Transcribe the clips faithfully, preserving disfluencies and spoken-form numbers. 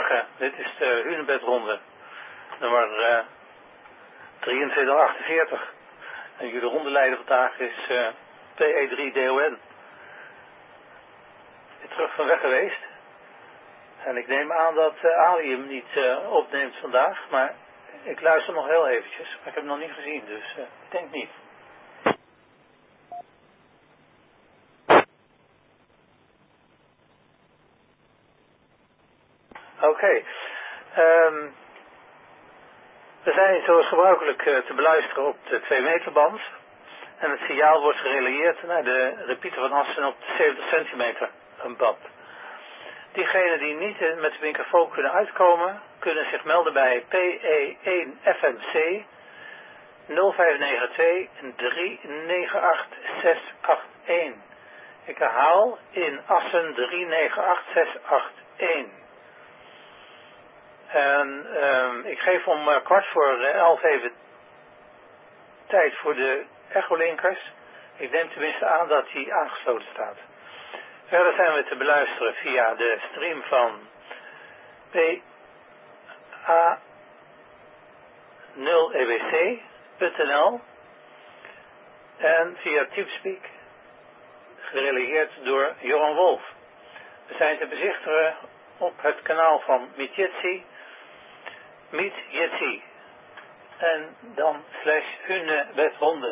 Goedemorgen, dit is de Hunebedronde, nummer uh, drieëntwintig achtenveertig. En jullie rondeleider vandaag is uh, P E drie D O N. Weer terug van weg geweest. En ik neem aan dat uh, Ali hem niet uh, opneemt vandaag, maar ik luister nog heel eventjes. Maar ik heb hem nog niet gezien, dus uh, ik denk niet. Oké. Okay. Um, we zijn zoals gebruikelijk uh, te beluisteren op de twee meter band. En het signaal wordt gerelayeerd naar de repeater van Assen op de zeventig centimeter een band. Diegenen die niet met de microfoon kunnen uitkomen, kunnen zich melden bij P E één F M C nul vijf negen twee drie negen acht zes acht één. Ik herhaal in Assen drie negen acht zes acht één. En um, ik geef om uh, kwart voor elf even tijd voor de echolinkers. Ik neem tenminste aan dat die aangesloten staat. Verder zijn we te beluisteren via de stream van P A nul E W C punt N L en via Teamspeak, gerelayeerd door Johan Wolf. We zijn te bezichtigen op het kanaal van Meet Jitsi, Meet Jitsi en dan slash Hunebedronde.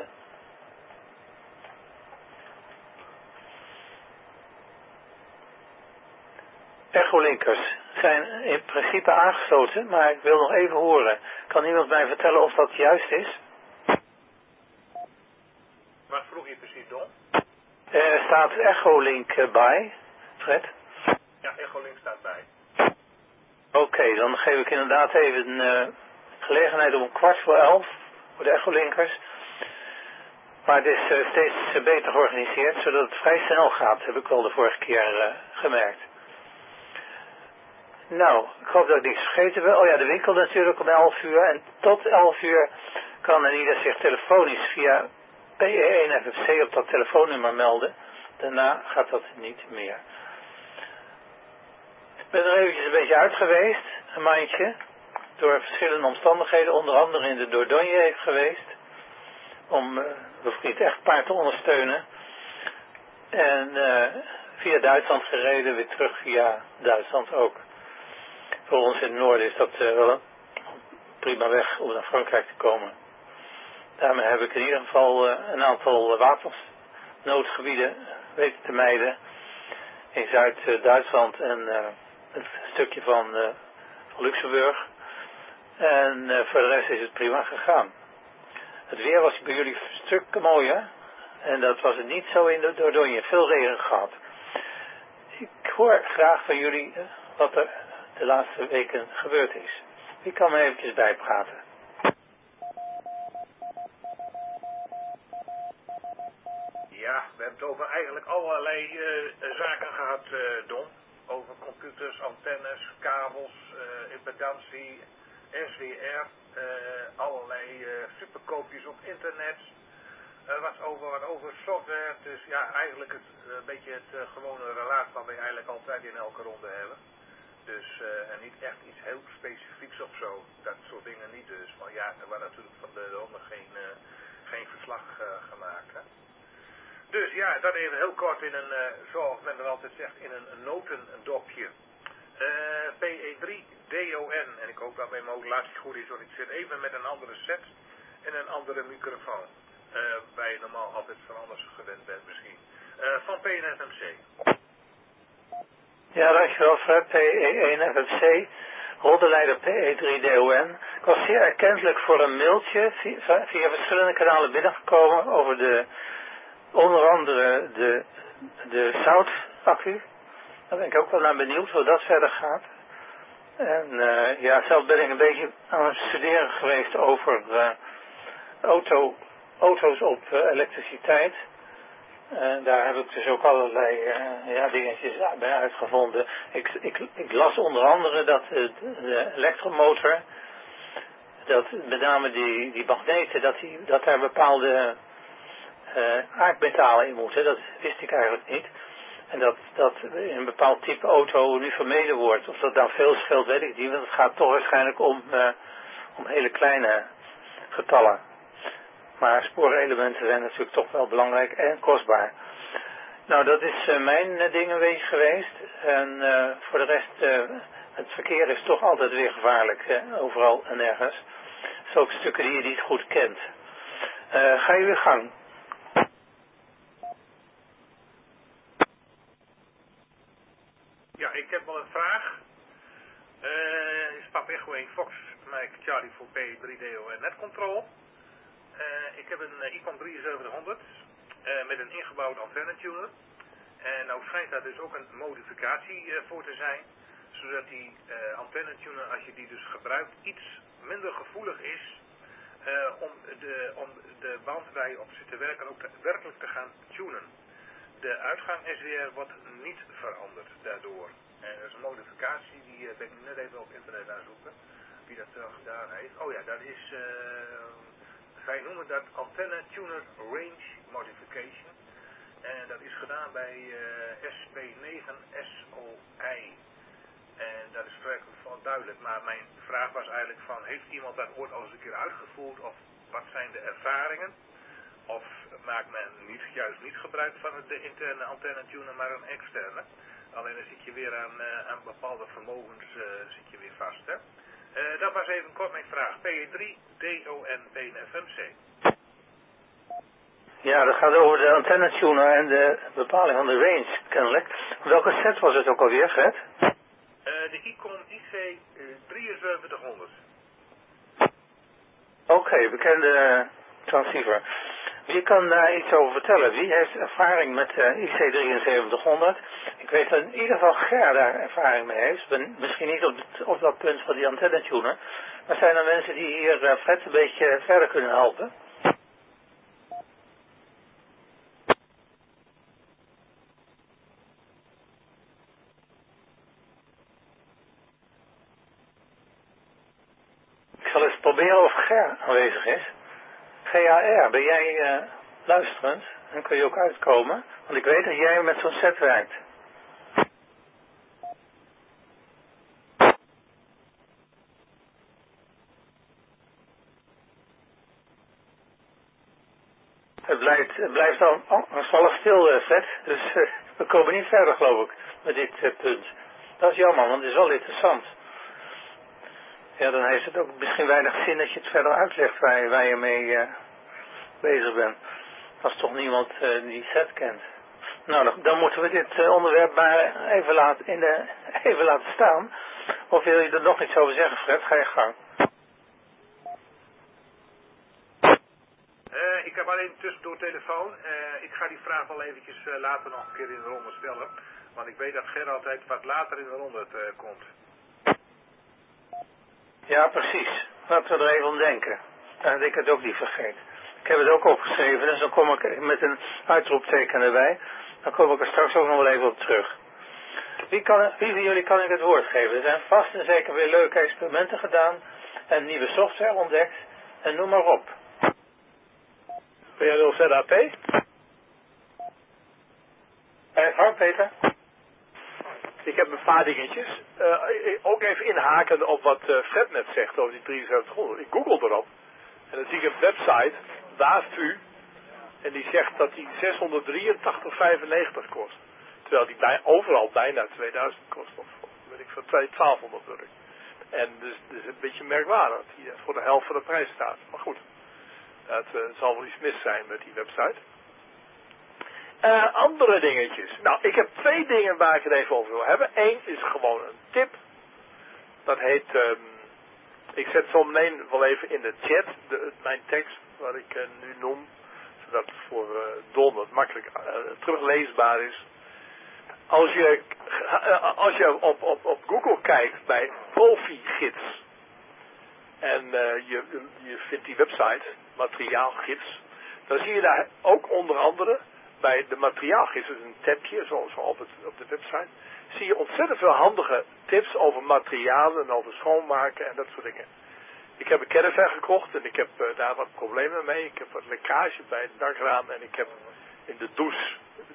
Echolinkers zijn in principe aangesloten, maar ik wil nog even horen. Kan iemand mij vertellen of dat juist is? Wat vroeg je precies, Don? Er staat Echolink bij, Fred. Ja, Echolink staat bij. Oké, okay, dan geef ik inderdaad even uh, gelegenheid om kwart voor elf voor de echolinkers. Maar het is uh, steeds uh, beter georganiseerd, zodat het vrij snel gaat, heb ik wel de vorige keer uh, gemerkt. Nou, ik hoop dat ik niks vergeten wil. Oh ja, de winkel natuurlijk om elf uur. En tot elf uur kan een ieder zich telefonisch via P E één F M C op dat telefoonnummer melden. Daarna gaat dat niet meer. Ik ben er eventjes een beetje uit geweest, een maandje. Door verschillende omstandigheden, onder andere in de Dordogne geweest. Om uh, mijn vriend echtpaar te ondersteunen. En uh, via Duitsland gereden, weer terug via Duitsland ook. Voor ons in het noorden is dat uh, wel een prima weg om naar Frankrijk te komen. Daarmee heb ik in ieder geval uh, een aantal uh, watersnoodgebieden weten te mijden. In Zuid-Duitsland en uh, een stukje van, uh, van Luxemburg. En uh, voor de rest is het prima gegaan. Het weer was bij jullie stukken mooier. En dat was het niet zo in de Dordogne. Veel regen gehad. Ik hoor graag van jullie uh, wat er de laatste weken gebeurd is. Wie kan me eventjes bijpraten? Ja, we hebben het over eigenlijk allerlei uh, zaken gehad, uh, Don. Over computers, antennes, kabels, uh, impedantie, S W R, uh, allerlei uh, superkoopjes op internet. Uh, wat over, wat over software. Dus ja, eigenlijk het, uh, een beetje het uh, gewone relaas wat we eigenlijk altijd in elke ronde hebben. Dus, uh, en niet echt iets heel specifieks of zo. Dat soort dingen niet dus. Maar ja, er was natuurlijk van de ronde geen, uh, geen verslag uh, gemaakt. Hè? Dus ja, dat even heel kort in een, uh, zoals men er altijd zegt, in een, een notendopje. Uh, P E drie D O N. En ik hoop dat mijn modulatie goed is, want ik zit even met een andere set en een andere microfoon. Uh, waar je normaal altijd van anders gewend bent misschien. Uh, van P N F M C. Ja, dankjewel Fred, P E één F M C, roddeleider P E drie D O N. Ik was zeer erkentelijk voor een mailtje via, via verschillende kanalen binnengekomen over de, onder andere de, de zoutaccu. Daar ben ik ook wel naar benieuwd hoe dat verder gaat. En uh, ja, zelf ben ik een beetje aan het studeren geweest over uh, auto, auto's op uh, elektriciteit. Uh, daar heb ik dus ook allerlei uh, ja, dingetjes bij uitgevonden. Ik, ik, ik las onder andere dat uh, de elektromotor, dat met name die, die magneten, dat, die, dat daar bepaalde uh, aardmetalen in moeten. Dat wist ik eigenlijk niet. En dat dat in een bepaald type auto nu vermeden wordt. Of dat dan veel scheelt, weet ik niet. Want het gaat toch waarschijnlijk om, uh, om hele kleine getallen. Maar spoorelementen zijn natuurlijk toch wel belangrijk en kostbaar. Nou, dat is uh, mijn uh, ding een beetje geweest. En uh, voor de rest, uh, het verkeer is toch altijd weer gevaarlijk. Uh, overal en ergens. Zulke stukken die je niet goed kent. Uh, ga je weer gang. Ja, ik heb wel een vraag. Uh, is Papa Echo één Fox, Mike Charlie voor P drie D O en Net Control. Uh, ik heb een uh, Icon drieënzeventighonderd uh, met een ingebouwde antenne tuner. En nou schijnt daar dus ook een modificatie uh, voor te zijn. Zodat die uh, antenne tuner, als je die dus gebruikt, iets minder gevoelig is uh, om, de, om de band waar je op zit te werken ook te, werkelijk te gaan tunen. De uitgang S W R wordt niet veranderd daardoor. En dat is een modificatie, die uh, ben ik net even op internet aan zoeken. Wie dat uh, gedaan heeft. Oh ja, dat is, uh, zij noemen dat Antenna Tuner Range Modification. En dat is gedaan bij uh, S P negen S O I. En dat is werkelijk van duidelijk. Maar mijn vraag was eigenlijk van, heeft iemand dat ooit al eens een keer uitgevoerd? Of wat zijn de ervaringen? Of maakt men niet, juist niet gebruik van de interne antenne tuner, maar een externe? Alleen dan zit je weer aan, uh, aan bepaalde vermogens uh, zit je weer vast. Hè? Uh, dat was even kort mijn vraag. P E drie, D O N, P N F M C. Ja, dat gaat over de antenne tuner en de bepaling van de range, kennelijk. Welke set was het ook alweer, Fred? Uh, de Icon I C drieënzeventighonderd. Oké, okay, bekende transceiver. Wie kan daar iets over vertellen? Wie heeft ervaring met uh, I C drieënzeventighonderd? Ik weet dat in ieder geval Ger daar ervaring mee heeft. Ben, misschien niet op, het, op dat punt van die antenne tuner. Maar zijn er mensen die hier uh, Fred een beetje verder kunnen helpen? Ik zal eens proberen of Ger aanwezig is. G A R, ben jij uh, luisterend? Dan kun je ook uitkomen. Want ik weet dat jij met zo'n set werkt. Het blijft, het blijft al angstvallig stil, uh, Fred. Dus uh, we komen niet verder, geloof ik, met dit uh, punt. Dat is jammer, want het is wel interessant. Ja, dan heeft het ook misschien weinig zin dat je het verder uitlegt waar je, waar je mee uh, bezig bent. Als toch niemand uh, die set kent. Nou, dan, dan moeten we dit uh, onderwerp maar even laten, in de, even laten staan. Of wil je er nog iets over zeggen, Fred? Ga je gang. Uh, ik heb alleen tussendoor telefoon. Uh, ik ga die vraag wel eventjes uh, later nog een keer in de ronde stellen. Want ik weet dat Ger altijd wat later in de ronde uh, komt. Ja, precies. Laten we er even om denken. Dat ik het ook niet vergeet. Ik heb het ook opgeschreven, dus dan kom ik met een uitroepteken erbij. Dan kom ik er straks ook nog wel even op terug. Wie, kan, wie van jullie kan ik het woord geven? Er zijn vast en zeker weer leuke experimenten gedaan. En nieuwe software ontdekt. En noem maar op. P nul Z A P? Eh, Peter? Ik heb een paar dingetjes. Uh, ook even inhaken op wat uh, Fred net zegt over die drieënzeventighonderd. Ik google erop. En dan zie ik een website, W A F U. En die zegt dat die zeshonderddrieëntachtig vijfennegentig kost. Terwijl die bij, overal bijna tweeduizend kost. Of weet ik veel, twaalfhonderd druk. En dus het is een beetje merkwaardig dat die voor de helft van de prijs staat. Maar goed, dat uh, zal wel iets mis zijn met die website. Uh, andere dingetjes. Nou, ik heb twee dingen waar ik het even over wil hebben. Eén is gewoon een tip. Dat heet, um, ik zet zo meteen wel even in de chat de, mijn tekst, wat ik uh, nu noem. Zodat het voor uh, Don wat makkelijk uh, terugleesbaar is. Als je, uh, als je op, op, op Google kijkt bij Profi-gids. En uh, je, je vindt die website, materiaalgids. Dan zie je daar ook onder andere bij de materiaalgids, dus een tabje, zoals op, het, op de website, zie je ontzettend veel handige tips over materialen en over schoonmaken en dat soort dingen. Ik heb een caravan gekocht en ik heb uh, daar wat problemen mee. Ik heb wat lekkage bij het dakraam en ik heb in de douche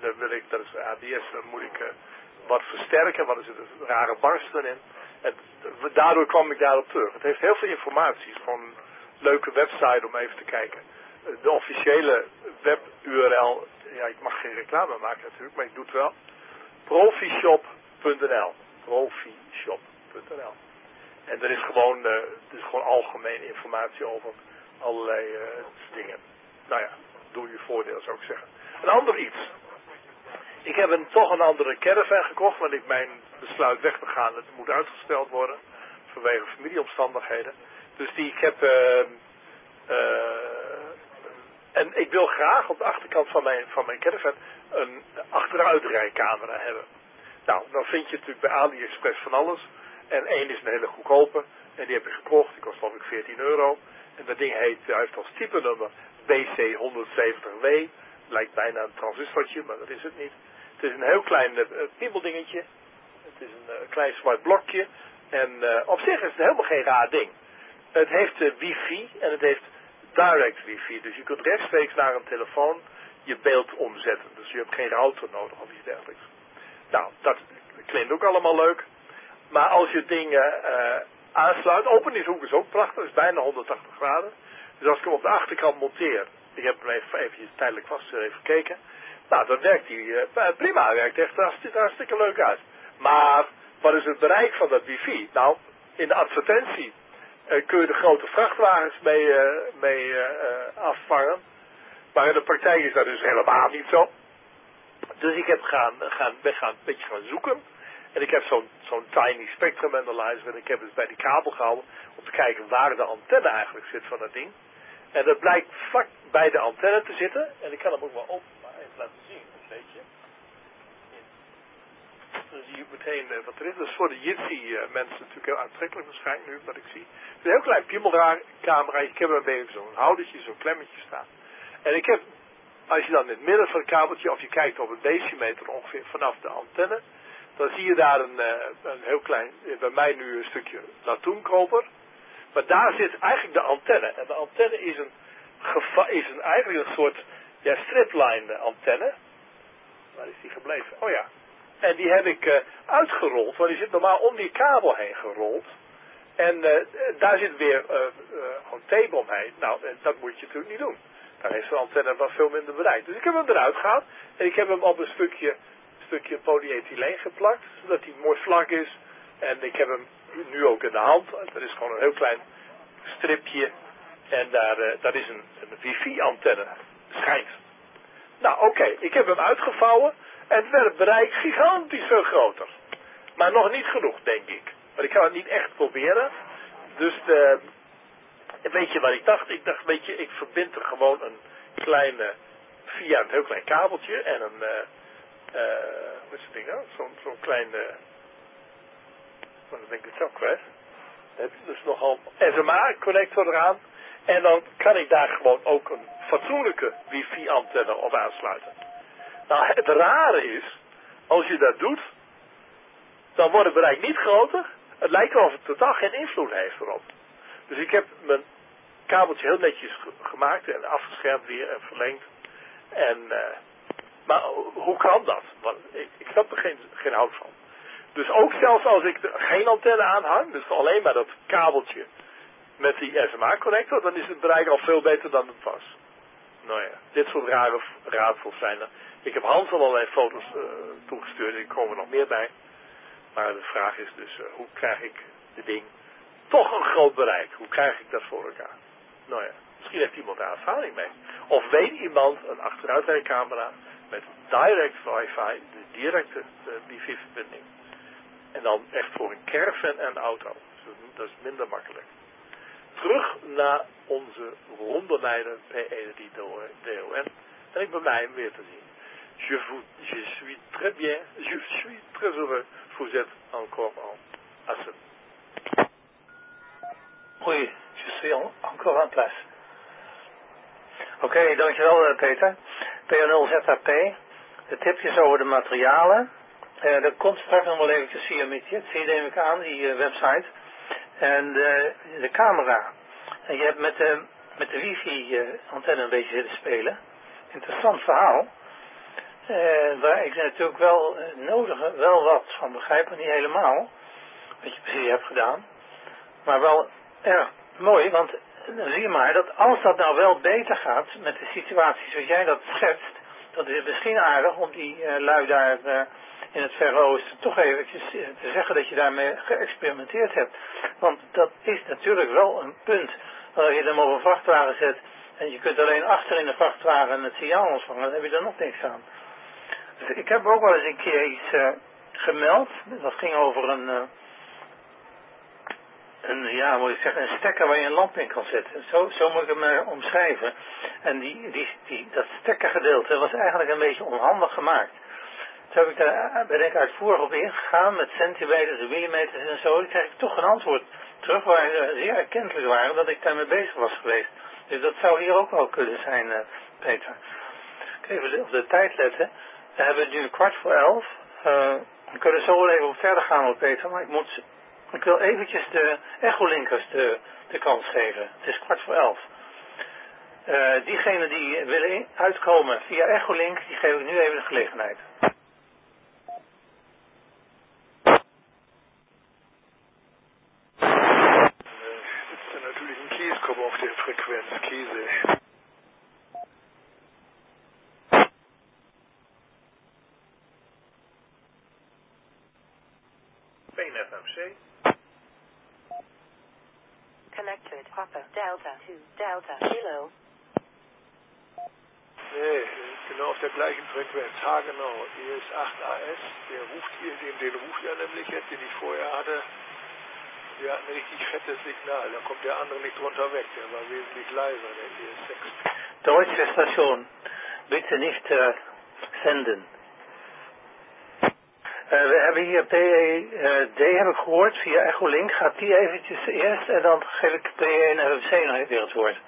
dan wil ik, dat is A D S, dan moet ik uh, wat versterken, wat is het, een rare barst erin. En daardoor kwam ik daarop terug. Het heeft heel veel informatie, het is gewoon een leuke website om even te kijken. De officiële web-U R L, ja, ik mag geen reclame maken natuurlijk, maar ik doe het wel. Profishop punt n l Profishop punt n l En er is gewoon, uh, er is gewoon algemene informatie over allerlei uh, dingen. Nou ja, doe je voordeel zou ik zeggen. Een ander iets. Ik heb een, toch een andere caravan gekocht, want ik mijn besluit weg te gaan, het moet uitgesteld worden. Vanwege familieomstandigheden. Dus die, ik heb... Uh, uh, en ik wil graag op de achterkant van mijn, van mijn caravan een achteruitrijcamera hebben. Nou, dan vind je natuurlijk bij AliExpress van alles. En één is een hele goedkope. En die heb ik gekocht. Die kost geloof ik veertien euro. En dat ding heet, hij heeft als type nummer B C honderdzeventig W. Lijkt bijna een transistortje, maar dat is het niet. Het is een heel klein uh, piemeldingetje. Het is een uh, klein zwart blokje. En uh, op zich is het helemaal geen raar ding. Het heeft uh, wifi en het heeft direct wifi. Dus je kunt rechtstreeks naar een telefoon je beeld omzetten. Dus je hebt geen router nodig of iets dergelijks. Nou, dat klinkt ook allemaal leuk. Maar als je het ding uh, aansluit, openingshoek is ook prachtig, het is bijna honderdtachtig graden. Dus als ik hem op de achterkant monteer, ik heb hem even eventjes tijdelijk vast even gekeken. Nou, dan werkt hij uh, prima, hij werkt echt hartstikke, hartstikke leuk uit. Maar, wat is het bereik van dat wifi? Nou, in de advertentie uh, kun je de grote vrachtwagens mee, uh, mee uh, afvangen. Maar in de praktijk is dat dus helemaal niet zo. Dus ik heb gaan, gaan, ben gaan, een beetje gaan zoeken. En ik heb zo'n zo'n tiny spectrum analyzer. En ik heb het bij die kabel gehouden om te kijken waar de antenne eigenlijk zit van dat ding. En dat blijkt vlak bij de antenne te zitten. En ik kan hem ook wel op, maar even laten zien, een beetje. Dan zie je meteen uh, wat er is. Dat is voor de Jitsi uh, mensen natuurlijk heel aantrekkelijk waarschijnlijk nu, wat ik zie. Het is een heel klein piemelcamera. Ik heb er een beetje zo'n houdertje, zo'n klemmetje staan. En ik heb, als je dan in het midden van het kabeltje, of je kijkt op een decimeter ongeveer vanaf de antenne, dan zie je daar een, uh, een heel klein, bij mij nu een stukje latoenkoper. Maar daar zit eigenlijk de antenne. En de antenne is een, geva- is een eigenlijk een soort ja, stripline antenne. Waar is die gebleven? Oh ja. En die heb ik uh, uitgerold, want die zit normaal om die kabel heen gerold. En uh, daar zit weer uh, uh, gewoon tape omheen. Nou, dat moet je natuurlijk niet doen. Dan heeft zo'n antenne wel veel minder bereik. Dus ik heb hem eruit gehaald en ik heb hem op een stukje, stukje polyethyleen geplakt, zodat hij mooi vlak is. En ik heb hem nu ook in de hand. Dat is gewoon een heel klein stripje. En daar, uh, dat is een, een wifi-antenne. Schijnt. Nou, oké. Okay. Ik heb hem uitgevouwen. En het werd het bereik gigantisch veel groter. Maar nog niet genoeg, denk ik. Maar ik kan het niet echt proberen. Dus de, weet je wat ik dacht? Ik dacht, weet je, ik verbind er gewoon een kleine, via een heel klein kabeltje. En een, uh, uh, wat is het ding nou? Zo'n zo'n klein, uh, wat denk ik het ook kwijt. Heb je dus nogal S M A-connector eraan. En dan kan ik daar gewoon ook een fatsoenlijke wifi-antenne op aansluiten. Nou, het rare is, als je dat doet, dan wordt het bereik niet groter. Het lijkt wel of het totaal geen invloed heeft erop. Dus ik heb mijn kabeltje heel netjes gemaakt en afgeschermd weer en verlengd. En, uh, maar hoe kan dat? Want ik, ik snap er geen, geen hout van. Dus ook zelfs als ik er geen antenne aanhang, dus alleen maar dat kabeltje met die S M A-connector, dan is het bereik al veel beter dan het was. Nou ja, dit soort rare raadsels zijn er. Ik heb Hans al allerlei foto's uh, toegestuurd, er komen nog meer bij. Maar de vraag is dus, uh, hoe krijg ik dit ding toch een groot bereik? Hoe krijg ik dat voor elkaar? Nou ja, misschien heeft iemand daar ervaring mee. Of weet iemand een achteruitrijcamera met direct wifi, de directe uh, wifi-verbinding. En dan echt voor een caravan en auto. Dus dat is minder makkelijk. Terug naar onze rondeleider P E D O N. En ik ben mij hem weer te zien. Je, vous, je suis très bien, je suis très heureux. Vous êtes encore en Assen. Oei, je suis encore en place. Oké, okay, dankjewel Peter. P nul Z H P. De tipjes over de materialen. Uh, dat komt straks nog wel eventjes via Mitjetsi, neem ik aan, die uh, website. En de, de camera. En je hebt met de, met de wifi uh, antenne een beetje zitten spelen. Interessant verhaal. Uh, waar ik natuurlijk wel uh, nodig, wel wat van begrijp, maar niet helemaal. Wat je precies hebt gedaan. Maar wel erg mooi, want dan zie je maar dat als dat nou wel beter gaat met de situatie zoals jij dat schetst, dat is misschien aardig om die uh, lui daar uh, in het Verre Oosten toch eventjes uh, te zeggen dat je daarmee geëxperimenteerd hebt. Want dat is natuurlijk wel een punt. Als je hem op een vrachtwagen zet en je kunt alleen achter in de vrachtwagen het signaal ontvangen, dan heb je er nog niks aan. Dus ik heb ook wel eens een keer iets uh, gemeld. Dat ging over een, uh, een, ja, moet ik zeggen, een stekker waar je een lamp in kan zetten. Zo, zo moet ik hem uh, omschrijven. En die, die, die, dat stekkergedeelte was eigenlijk een beetje onhandig gemaakt. Toen heb ik daar, ben ik uitvoerig op ingegaan met centimeters en millimeters en zo. Dan kreeg ik toch een antwoord terug waar uh, zeer erkentelijk waren dat ik daarmee bezig was geweest. Dus dat zou hier ook wel kunnen zijn, uh, Peter. Ik even op de tijd letten. We hebben nu kwart voor elf. Uh, we kunnen zo wel even op verder gaan op Peter, maar ik moet, ik wil eventjes de echolinkers de, de kans geven. Het is kwart voor elf. Uh, diegenen die willen uitkomen via echolink, die geef ik nu even de gelegenheid. Sitzt dann natürlich ein Kieskopf auf der Frequenz, Käse. P F M C. Connected Papa Delta to Delta Kilo. Nee, genau auf der gleichen Frequenz. Ha, genau. E S acht A S, der ruft hier, den, den ruft er nämlich jetzt, den ich vorher hatte. Der hat ein richtig fettes Signal. Da kommt der andere nicht drunter weg. Der war wesentlich leiser, der E S sechs. Deutsche Station, bitte nicht uh, zenden. Uh, we hebben hier P E D, heb ik gehoord, via Echolink. Gaat die eventjes eerst en dan geef ik P E en F M C nog even weer het woord.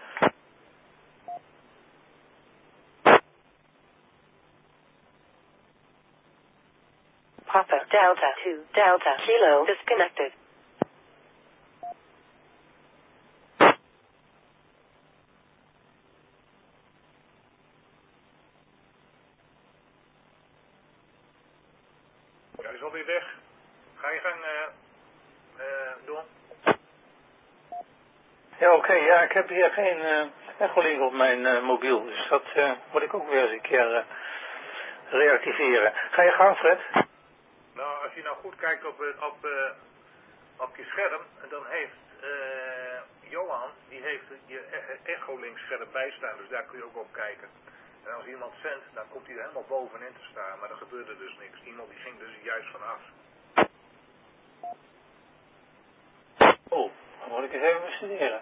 Papa Delta to Delta Kilo disconnected. Ja, die is alweer weg. Ga je gang uh, uh, doen. Ja, oké. Okay, ja, ik heb hier geen uh, Echolink op mijn uh, mobiel. Dus dat uh, moet ik ook weer eens een keer uh, reactiveren. Ga je gang, Fred? Nou, als je nou goed kijkt op, op, uh, op je scherm, dan heeft uh, Johan, die heeft je Echolink scherm bijstaan. Dus daar kun je ook op kijken. En als iemand zendt, dan komt hij er helemaal bovenin te staan. Maar er gebeurde dus niks. Iemand die ging dus juist vanaf. Oh, dan moet ik eens even bestuderen.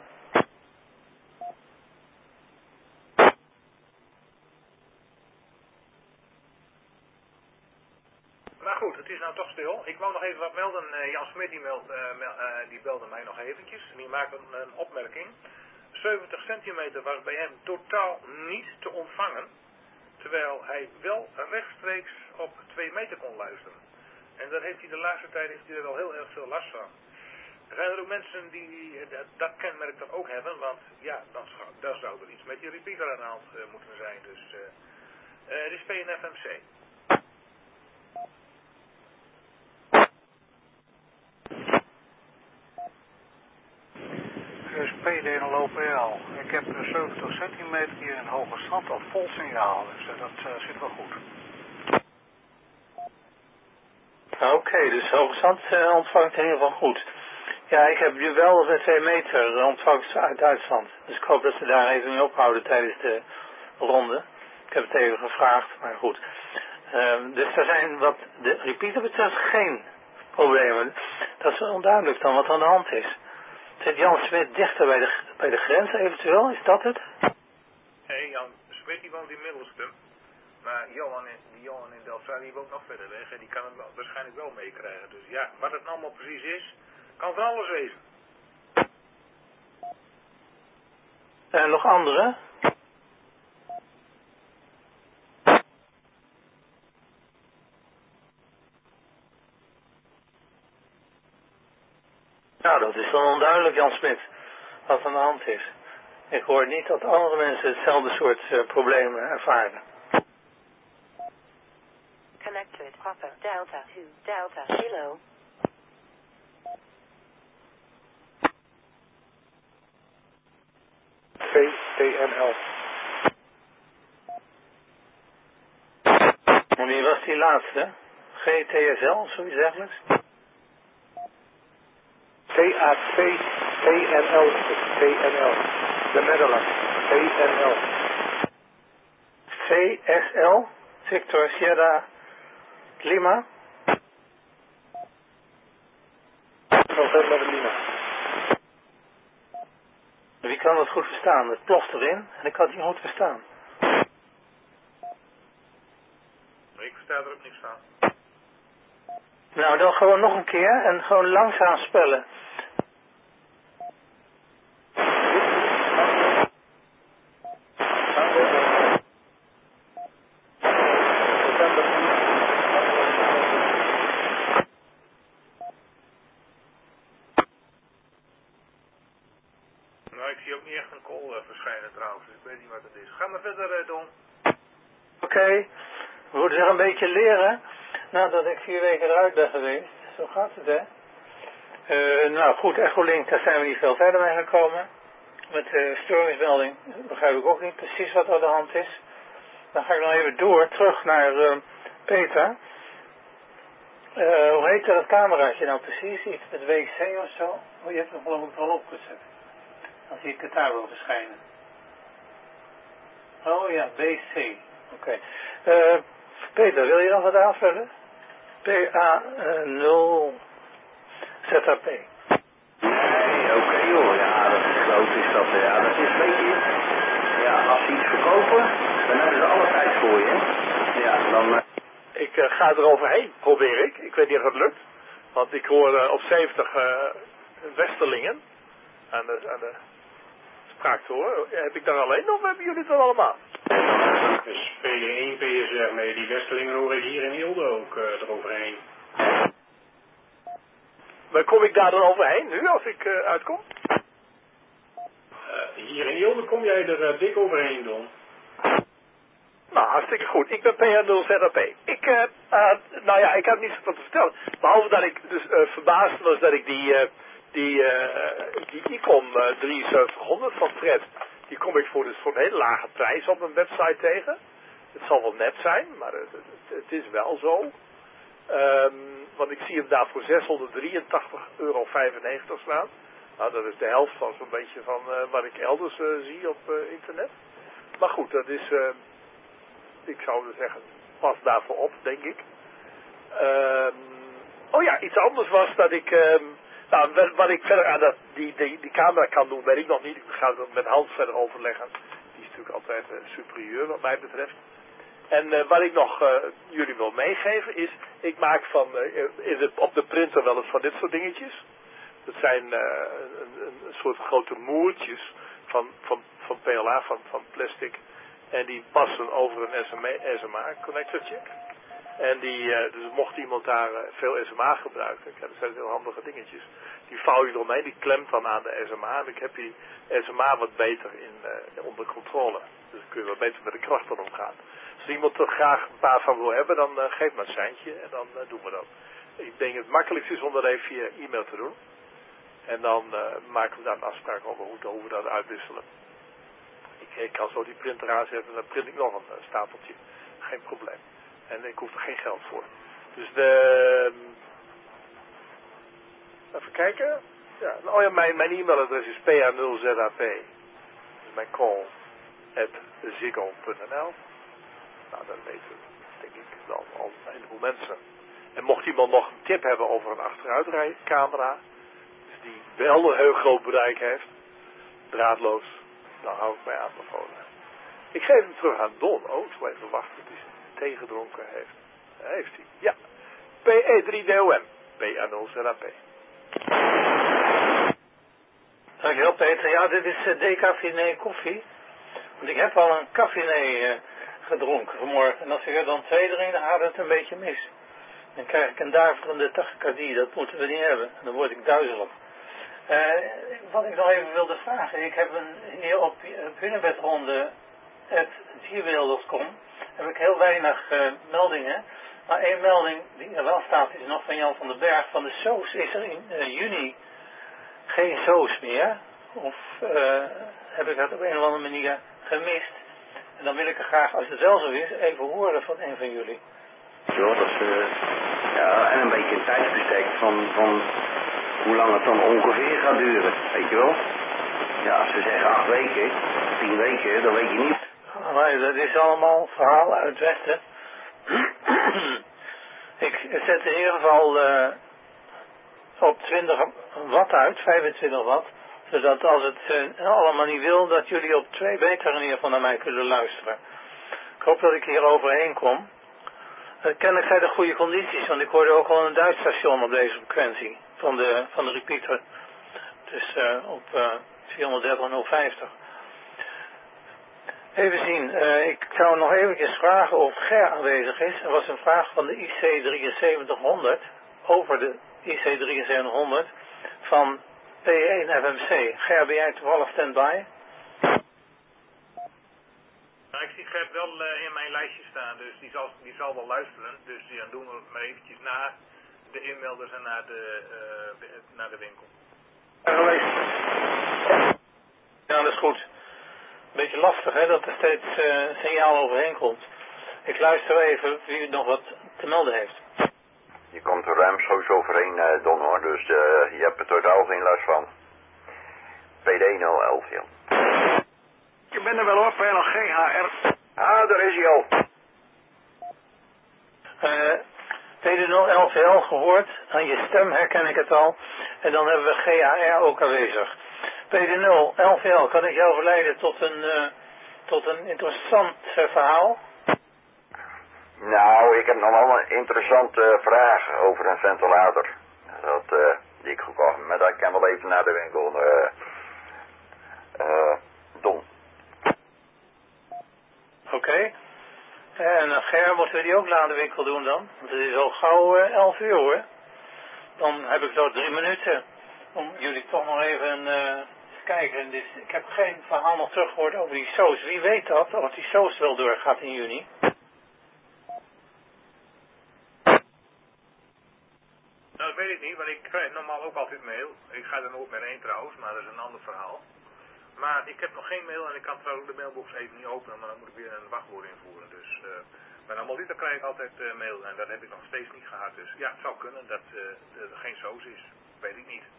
Maar goed, het is nou toch stil. Ik wou nog even wat melden. Uh, Jan Smit die, meld, uh, mel, uh, die belde mij nog eventjes. En die maakte een, een opmerking. zeventig centimeter was bij hem totaal niet te ontvangen. Terwijl hij wel rechtstreeks op twee meter kon luisteren. En daar heeft hij de laatste tijd heeft hij er wel heel erg veel last van. Er zijn er ook mensen die dat, dat kenmerk dan ook hebben. Want ja, dan, dan zou er iets met die repeater aan de hand uh, moeten zijn. Dus uh, uh, dit is P N F M C. Dus P D en O P L. Ik heb zeventig centimeter hier in Hoge Zand al vol signaal, dus uh, dat uh, zit wel goed. Oké, okay, dus Hoge Zand uh, ontvangt in ieder geval goed. Ja, ik heb nu wel met twee meter ontvangst uit Duitsland. Dus ik hoop dat ze daar even mee ophouden tijdens de ronde. Ik heb het even gevraagd, maar goed. Uh, dus er zijn wat de repeater betreft geen problemen. Dat is onduidelijk dan wat aan de hand is. Zit Jan Smit dichter bij de, bij de grens eventueel? Is dat het? Nee, Jan Smit die woont in Middelstum. Maar Johan in, die Johan in Delfzijl die woont nog verder weg. En die kan hem wel, waarschijnlijk wel meekrijgen. Dus ja, wat het allemaal precies is, kan van alles wezen. En nog andere? Nou, dat is dan onduidelijk, Jan Smit, wat aan de hand is. Ik hoor niet dat andere mensen hetzelfde soort uh, problemen ervaren. hundred Papa Delta two Delta Kilo. G T N L. En wie was die laatste? G T S L of zoiets dergelijks? T A T T N L. T N L. De Netherlands. T N L. V S L? Victor Sierra Lima? November Lima. Wie kan dat goed verstaan? Het ploft erin en ik kan het niet goed verstaan. Ik versta er ook niks van. Nou, dan gewoon nog een keer en gewoon langzaam spellen. Nou, ik zie ook niet echt een call uh, verschijnen trouwens. Ik weet niet wat het is. Ga maar verder, uh, Don. Oké, okay. We moeten zich een beetje leren nadat ik vier weken eruit ben geweest. Zo gaat het, hè. Uh, nou goed, Echolink, daar zijn we niet veel verder mee gekomen. Met de storingsmelding begrijp ik ook niet precies wat er aan de hand is. Dan ga ik nog even door, terug naar uh, Peter. Uh, hoe heet dat cameraatje nou precies? Iets met W C of zo? Oh, je hebt hem geloof ik er al opgezet. Als ik het daar wil verschijnen. Oh ja, B C. Oké. Okay. Uh, Peter, wil je nog wat aanvullen? P A nul Z A P. Nee, oké okay, joh. Ja, dat is groot is dat. Ja, dat is een beetje... Ja, als ze iets verkopen, dan hebben ze alle tijd voor je. Ja, dan... Uh... Ik uh, ga er overheen, probeer ik. Ik weet niet of het lukt. Want ik hoor uh, op zeventig uh, Westerlingen aan de, aan de spraak te horen. Heb ik daar alleen of hebben jullie het dan allemaal? Dus P D één, P S R, nee, die Westerlingen hoor ik hier in Hilde ook uh, eroverheen. Maar kom ik daar dan overheen nu als ik uh, uitkom? Uh, hier in Hilde kom jij er uh, dik overheen, Don. Nou, hartstikke goed. Ik ben P A nul Z A P. Ik, uh, uh, nou ja, ik heb niet zoveel te vertellen. Behalve dat ik dus uh, verbaasd was dat ik die, uh, die, uh, die Icon uh, drieënzeventighonderd van Fred, die kom ik voor, dus voor een hele lage prijs op een website tegen. Het zal wel net zijn, maar het, het, het is wel zo. Um, want ik zie hem daar voor zeshonderddrieëntachtig euro vijfennegentig staan. Nou, dat is de helft van zo'n beetje van uh, wat ik elders uh, zie op uh, internet. Maar goed, dat is... Uh, ik zou zeggen, pas daarvoor op, denk ik. Um, oh ja, iets anders was dat ik... Um, nou, wat ik verder aan dat, die, die, die camera kan doen, weet ik nog niet. Ik ga het met Hans verder overleggen. Die is natuurlijk altijd uh, superieur wat mij betreft. En uh, wat ik nog uh, jullie wil meegeven is... Ik maak van, uh, in de, op de printer wel eens van dit soort dingetjes. Dat zijn uh, een, een, een soort grote moertjes van, van, van P L A, van, van plastic... En die passen over een S M A-connectortje. En die, uh, dus mocht iemand daar uh, veel S M A gebruiken, ja, dat zijn heel handige dingetjes. Die vouw je eromheen, die klemt dan aan de S M A. En ik heb die S M A wat beter in, uh, onder controle. Dus dan kun je wat beter met de kracht van omgaan. Als iemand er graag een paar van wil hebben, dan uh, geef maar een seintje en dan uh, doen we dat. Ik denk het makkelijkste is om dat even via e-mail te doen. En dan uh, maken we daar een afspraak over hoe, hoe we dat uitwisselen. Ik, ik kan zo die printer aanzetten en dan print ik nog een uh, stapeltje. Geen probleem. En ik hoef er geen geld voor. Dus de... Even kijken. Ja, oh ja, mijn, mijn e-mailadres is p a nul z a p. Dus mijn call at ziggo punt n l. Nou, dat weten denk ik wel al een heleboel mensen. En mocht iemand nog een tip hebben over een achteruitrijcamera, dus die wel een heel groot bereik heeft, draadloos, dan hou ik mij aanbevolen. Ik geef hem terug aan Don. Oh, ik zal even wachten tot hij thee gedronken heeft. Daar heeft hij. Ja. P E drie D O M. P A nul Z A P. Dankjewel Peter. Ja, dit is uh, decaffiné koffie. Want ik heb al een caffiné uh, gedronken vanmorgen. En als ik er dan twee drink, dan gaat het een beetje mis. Dan krijg ik een daverende tachycardie. Dat moeten we niet hebben. Dan word ik duizelig. Uh, wat ik nog even wilde vragen. Ik heb een, hier op Hunebedronde at gmail punt com heb ik heel weinig uh, meldingen Maar één melding die er wel staat is nog van Jan van den Berg. Van de soos is er in uh, juni geen soos meer. Of uh, heb ik dat op een of andere manier gemist. En dan wil ik er graag, als het wel zo is, even horen van een van jullie. Ja, dat is, uh, ja, en een beetje een tijdsbestek van, van hoe lang het dan ongeveer gaat duren, weet je wel. Ja, als ze zeggen acht weken, tien weken, dan weet je niet. Maar dat is allemaal verhaal uit het Westen. Ik zet in ieder geval uh, op twintig watt uit, vijfentwintig watt. Zodat als het uh, allemaal niet wil, dat jullie op twee meter in ieder geval naar mij kunnen luisteren. Ik hoop dat ik hier overheen kom. Uh, kennelijk zijn er goede condities, want ik hoorde ook al een Duits station op deze frequentie. Van de, van de repeater. Dus uh, op uh, vierhonderddertig nul vijftig. Even zien, uh, ik zou nog eventjes vragen of Ger aanwezig is. Er was een vraag van de I C drieënzeventig honderd, over de I C drieënzeventig honderd van P één F M C. Ger, ben jij toevallig stand-by? Nou, ik zie Gert wel uh, in mijn lijstje staan, dus die zal, die zal wel luisteren. Dus dan doen we het maar eventjes na de inmelders en naar de, uh, naar de winkel. Ja, dat is goed. Beetje lastig, hè, dat er steeds uh, signaal overheen komt. Ik luister even wie nog wat te melden heeft. Je komt er ruim sowieso overheen, uh, Don, hoor. Dus uh, je hebt er totaal geen last van. P D nul elf, ja. Je bent er wel hoor, P L G H R. Ah, daar is hij al. Uh, P D nul elf L gehoord, aan je stem herken ik het al. En dan hebben we G H R ook aanwezig. P D nul elf L, kan ik jou verleiden tot een, uh, tot een interessant uh, verhaal? Nou, ik heb nog wel een interessante vraag over een ventilator. Dat, uh, die ik gekocht heb, maar dat kan wel even naar de winkel. Uh, uh, Don. Oké. Okay. En uh, Ger, moeten we die ook naar de winkel doen dan? Want het is al gauw uh, elf uur hoor. Dan heb ik zo drie minuten om jullie toch nog even uh, te kijken. Dus ik heb geen verhaal nog teruggehoord over die soos. Wie weet dat, of die soos wel doorgaat in juni? Nou, dat weet ik niet, want ik krijg normaal ook altijd mail. Ik ga er nooit meer heen trouwens, maar dat is een ander verhaal. Maar ik heb nog geen mail en ik kan trouwens de mailbox even niet openen, maar dan moet ik weer een wachtwoord invoeren. Dus, uh, maar normaliter krijg ik altijd uh, mail en dat heb ik nog steeds niet gehad. Dus ja, het zou kunnen dat uh, er geen soos is. Weet ik niet.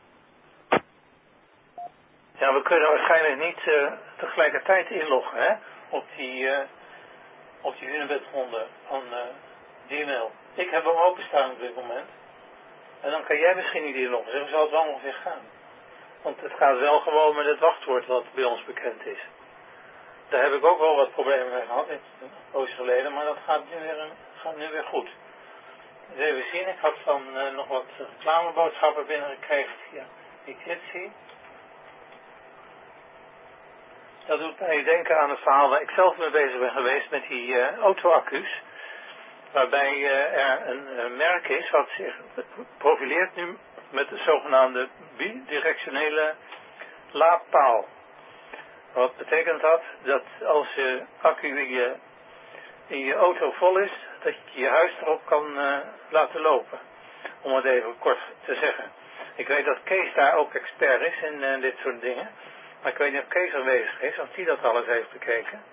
Ja, we kunnen waarschijnlijk niet uh, tegelijkertijd inloggen, hè? Op die, uh, op die Unibet-ronde van uh, Gmail. Ik heb hem openstaan op dit moment. En dan kan jij misschien niet inloggen. Dus zal het wel ongeveer gaan. Want het gaat wel gewoon met het wachtwoord wat bij ons bekend is. Daar heb ik ook wel wat problemen mee gehad in een poosje geleden. Maar dat gaat nu weer, gaat nu weer goed. Dus even zien. Ik had van uh, nog wat reclameboodschappen binnengekregen via Eclipse. Dat doet mij denken aan het verhaal waar ik zelf mee bezig ben geweest met die uh, auto-accu's. Waarbij uh, er een uh, merk is wat zich profileert nu met de zogenaamde bidirectionele laadpaal. Wat betekent dat? Dat als je accu in je, in je auto vol is, dat je je huis erop kan uh, laten lopen. Om het even kort te zeggen. Ik weet dat Kees daar ook expert is in uh, dit soort dingen. Maar ik weet niet of Kees aanwezig is, of hij dat alles heeft bekeken.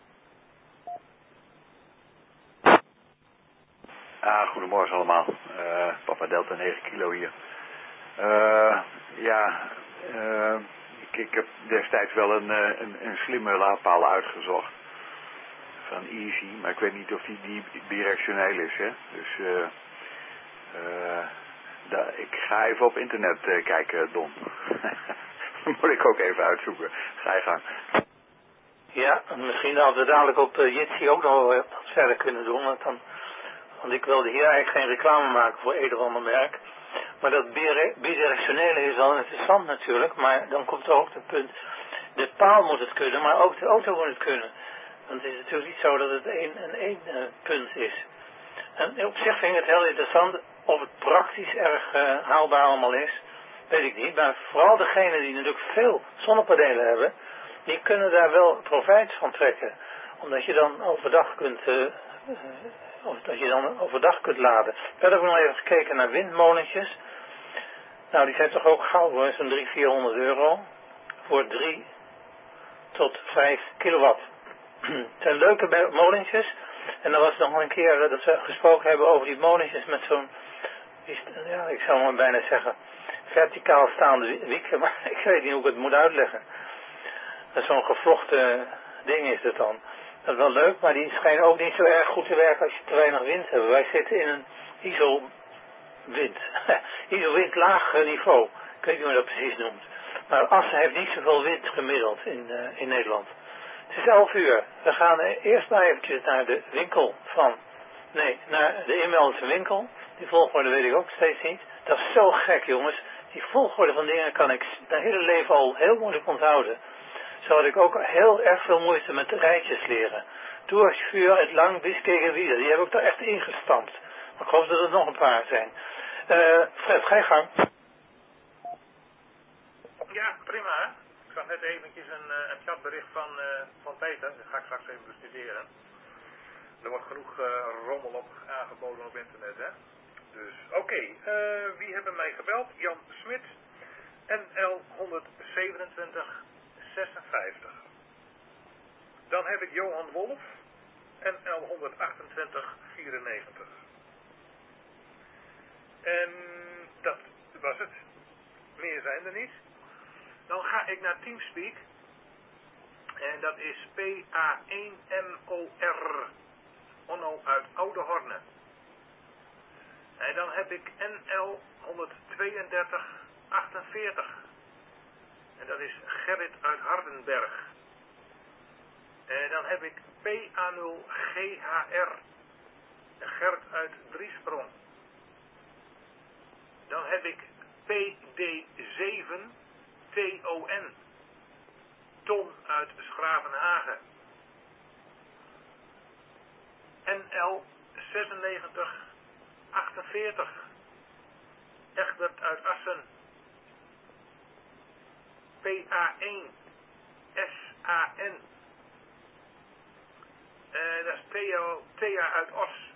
Ah, goedemorgen allemaal. Uh, Papa Delta negen kilo hier. Uh, ja, uh, ik, ik heb destijds wel een, een, een slimme laadpaal uitgezocht. Van Easy, maar ik weet niet of die, die bidirectioneel is, hè. Dus uh, uh, da, ik ga even op internet uh, kijken, Don. Dat moet ik ook even uitzoeken. Ga je gang. Ja, misschien dat we dadelijk op uh, Jitsi ook nog wat verder kunnen doen, want dan... Want ik wilde hier eigenlijk geen reclame maken voor een of ander merk. Maar dat bidirectionele is wel interessant natuurlijk. Maar dan komt er ook het punt. De paal moet het kunnen, maar ook de auto moet het kunnen. Want het is natuurlijk niet zo dat het één en één uh, punt is. En op zich vind ik het heel interessant. Of het praktisch erg uh, haalbaar allemaal is, weet ik niet. Maar vooral degenen die natuurlijk veel zonnepanelen hebben, die kunnen daar wel profijt van trekken. Omdat je dan overdag kunt... Uh, uh, of dat je dan overdag kunt laden. Verder heb ik nog even gekeken naar windmolentjes. Nou, die zijn toch ook gauw, zo'n driehonderd, vierhonderd euro. Voor drie tot vijf kilowatt. Het zijn leuke molentjes. En dan was het nog een keer dat we gesproken hebben over die molentjes met zo'n, ja, ik zou maar bijna zeggen, verticaal staande wieken. Maar ik weet niet hoe ik het moet uitleggen. Zo'n gevlochten ding is het dan. Dat is wel leuk, maar die schijnen ook niet zo erg goed te werken als je te weinig wind hebt. Wij zitten in een iso-wind. Iso-wind laag niveau. Ik weet niet hoe je dat precies noemt. Maar Assen heeft niet zoveel wind gemiddeld in, uh, in Nederland. Het is elf uur. We gaan eerst maar eventjes naar de winkel van... Nee, naar de inmeldende winkel. Die volgorde weet ik ook steeds niet. Dat is zo gek, jongens. Die volgorde van dingen kan ik mijn hele leven al heel moeilijk onthouden. Zo had ik ook heel erg veel moeite met de rijtjes leren. Doorvuur, het lang, bis tegen wieder. Die heb ik er echt ingestampt. Maar ik geloof dat er nog een paar zijn. Uh, Fred, ga je gang. Ja, prima hè. Ik zag net eventjes een, uh, een chatbericht van, uh, van Peter. Dat ga ik straks even bestuderen. Er wordt genoeg uh, rommel op aangeboden op internet hè. Dus oké, okay. uh, wie hebben mij gebeld? Jan Smit, N L honderdzevenentwintig zesenvijftig. Dan heb ik Johan Wolf, N L honderdachtentwintig vierennegentig. En dat was het. Meer zijn er niet. Dan ga ik naar Teamspeak. En dat is P A één M O R. Onno uit Oude Horne. En dan heb ik N L honderdtweeëndertig achtenveertig. En dat is Gerrit uit Hardenberg. En dan heb ik P A nul G H R. Gert uit Driesprong. Dan heb ik P D zeven T O N. Ton uit Schravenhagen. N L zesennegentig achtenveertig. Egbert uit Assen. P A één S A N. Uh, dat is Theo, Thea uit Os.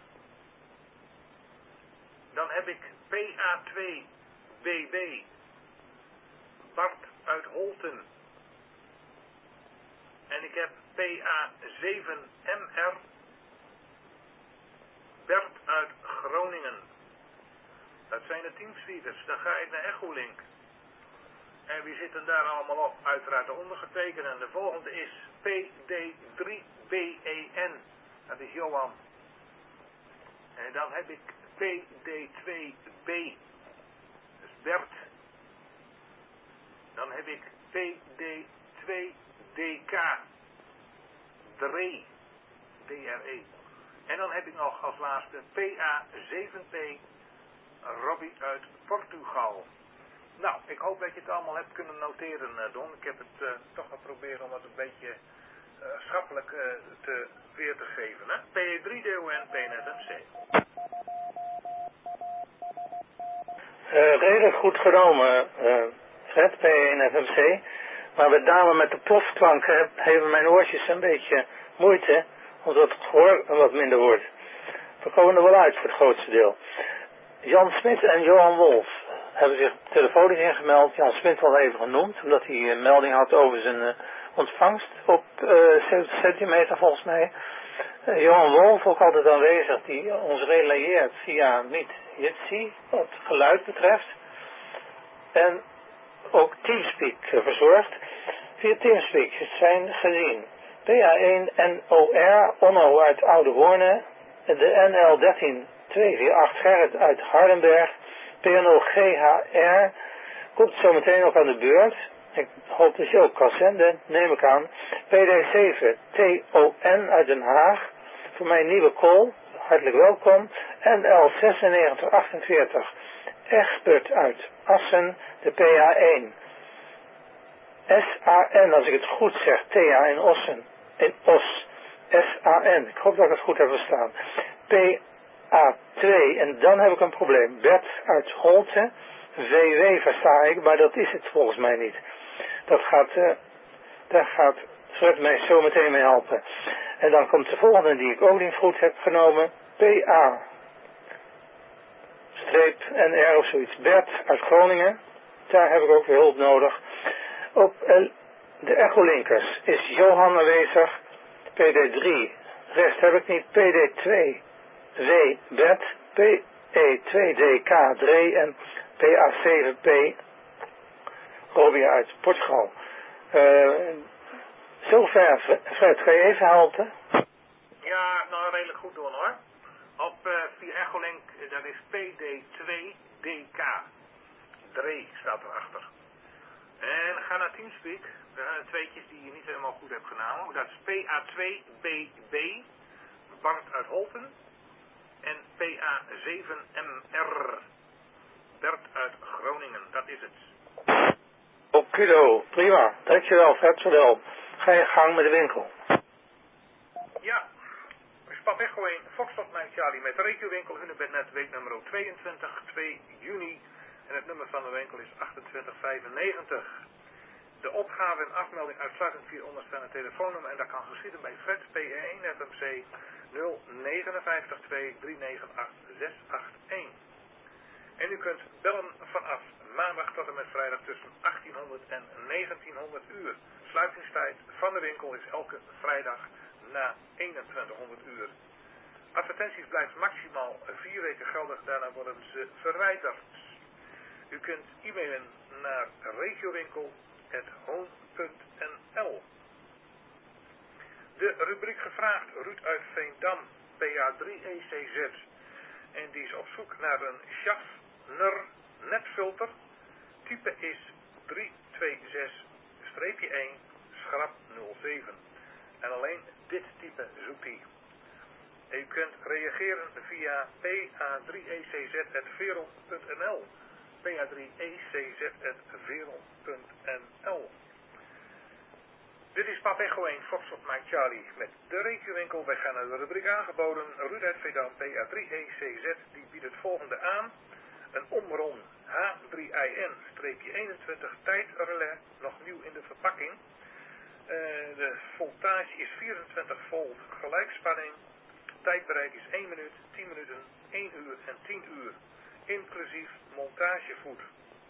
Dan heb ik P A twee B B. Bart uit Holten. En ik heb P A zeven M R. Bert uit Groningen. Dat zijn de teamspeakers. Dan ga ik naar Echolink. En wie zitten daar allemaal op? Uiteraard de ondergetekende. En de volgende is P D drie B E N. Dat is Johan. En dan heb ik P D twee B. Dus Bert. Dan heb ik P D twee D K. Dree. D R E. En dan heb ik nog als laatste P A zeven P. Robbie uit Portugal. Nou, ik hoop dat je het allemaal hebt kunnen noteren, Don. Ik heb het uh, toch geprobeerd om het een beetje uh, schappelijk uh, te, weer te geven. Hè? P E drie D O N, P N F M C. Uh, redelijk goed genomen, uh, Fred, P N F M C. Maar met name met de plofklanken hebben mijn oortjes een beetje moeite, omdat het gehoor wat minder wordt. We komen er wel uit voor het grootste deel. Jan Smit en Johan Wolf hebben zich telefonisch ingemeld. Jan Smit al even genoemd, omdat hij een melding had over zijn uh, ontvangst op uh, zeventig centimeter volgens mij. Uh, Johan Wolf ook altijd aanwezig, die ons relayeert via Meet Jitsi, wat geluid betreft. En ook Teamspeak uh, verzorgt. Via Teamspeak zijn gezien P A één N O R, Onno uit Oude Hoorne, de N L dertien twee vier acht Gerrit uit Hardenberg, P N O G H R, komt zo meteen ook aan de beurt. Ik hoop dat je ook kan zenden, neem ik aan. P D zeven T O N uit Den Haag, voor mijn nieuwe call, hartelijk welkom. N L zesennegentig achtenveertig Egbert uit Assen, de P A één. S A N, als ik het goed zeg, T A in Ossen, in Os, S A N, ik hoop dat ik het goed heb verstaan. P A twee, en dan heb ik een probleem. Bert uit Holte, W W versta ik, maar dat is het volgens mij niet. Dat gaat, uh, daar gaat Fred mij zo meteen mee helpen. En dan komt de volgende die ik ook niet goed heb genomen. P A streep N R of zoiets. Bert uit Groningen. Daar heb ik ook weer hulp nodig. Op uh, de echolinkers is Johan aanwezig. P D drie. Rest heb ik niet. P D twee. W. Bert. P E twee D K. Dree en P A zeven P. Robbie uit Portugal. Uh, zover. Fred, kan je even helpen? Ja, nou redelijk goed doen hoor. Op uh, via Echolink, dat is P D twee D K. Dree staat erachter. En ga naar Teamspeak. Er zijn er tweetjes die je niet helemaal goed hebt genomen. Dat is P A twee B B. Bart uit Holten. En P A zeven M R. Bert uit Groningen. Dat is het. Okido, prima. Dankjewel, Fred, voor de hulp. Ga je gang met de winkel. Ja. Pap Echo één, Foxtrot Mike Charlie met de regiowinkel Hunebednet, week nummer tweeëntwintig, twee juni. En het nummer van de winkel is achtentwintig vijfennegentig. De opgave en afmelding uitsluitend via onderstaande telefoonnummer en dat kan geschieden bij Fred P R één F M C nul negen vijf twee drie negen acht zes acht een. En u kunt bellen vanaf maandag tot en met vrijdag tussen achttienhonderd en negentienhonderd uur. Sluitingstijd van de winkel is elke vrijdag na eenentwintighonderd uur. Advertenties blijven maximaal vier weken geldig, daarna worden ze verwijderd. U kunt e-mailen naar regiowinkel apenstaartje home punt n l. De rubriek gevraagd, Ruud uit Veendam, P A drie E C Z. En die is op zoek naar een Schaffner netfilter. Type is drie twee zes één schrap nul zeven. En alleen dit type zoekt hij. U kunt reageren via P A drie E C Z at veron punt n l. P A drie E C Z at veron punt n l. Dit is Pap Echo één, Foxtrot Mike Charlie met de regiowinkel. Wij gaan naar de rubriek aangeboden. Ruud uit Veendam, P A drie E C Z, die biedt het volgende aan. Een Omron H drie I N eenentwintig tijdrelais, nog nieuw in de verpakking. Uh, de voltage is vierentwintig volt, gelijkspanning. Tijdbereik is één minuut, tien minuten, één uur en tien uur. Inclusief montagevoet.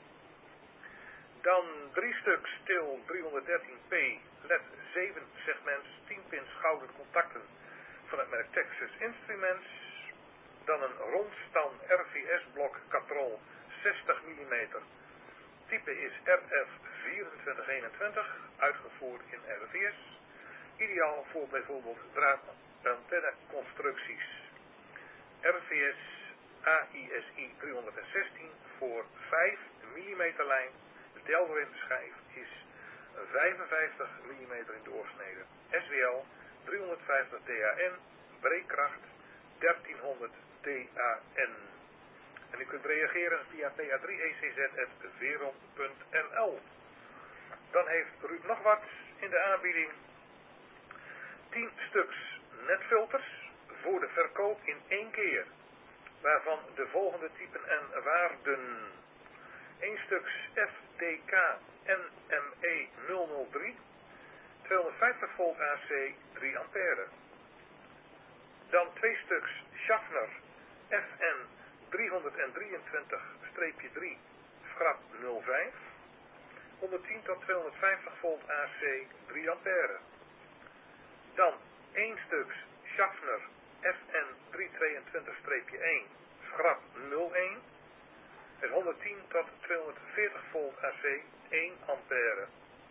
Dan drie stuk stil driehonderddertien p L E D zeven segments tien pins gouden contacten van het merk Texas Instruments. Dan een rondstam R V S blok katrol zestig millimeter. Type is R F vierentwintig eenentwintig, uitgevoerd in R V S. Ideaal voor bijvoorbeeld draadantenne-constructies. R V S A I S I driehonderdzestien voor vijf millimeter lijn. De delrinschijf is vijfenvijftig millimeter in doorsnede. S W L driehonderdvijftig D A N, breekkracht dertienhonderd D A N. En u kunt reageren via P A drie E C Z at veron punt n l. Dan heeft Ruud nog wat in de aanbieding. tien stuks netfilters voor de verkoop in één keer. Waarvan de volgende typen en waarden. één stuks F D K N M E nul nul drie. tweehonderdvijftig volt A C, drie ampère. Dan twee stuks Schaffner F N driehonderddrieëntwintig drie schrap nul vijf. honderdtien tot tweehonderdvijftig volt A C, drie ampère. Dan één stuks Schaffner F N driehonderdtweeëntwintig één schrap nul een. En honderdtien tot tweehonderdveertig volt A C, één ampère.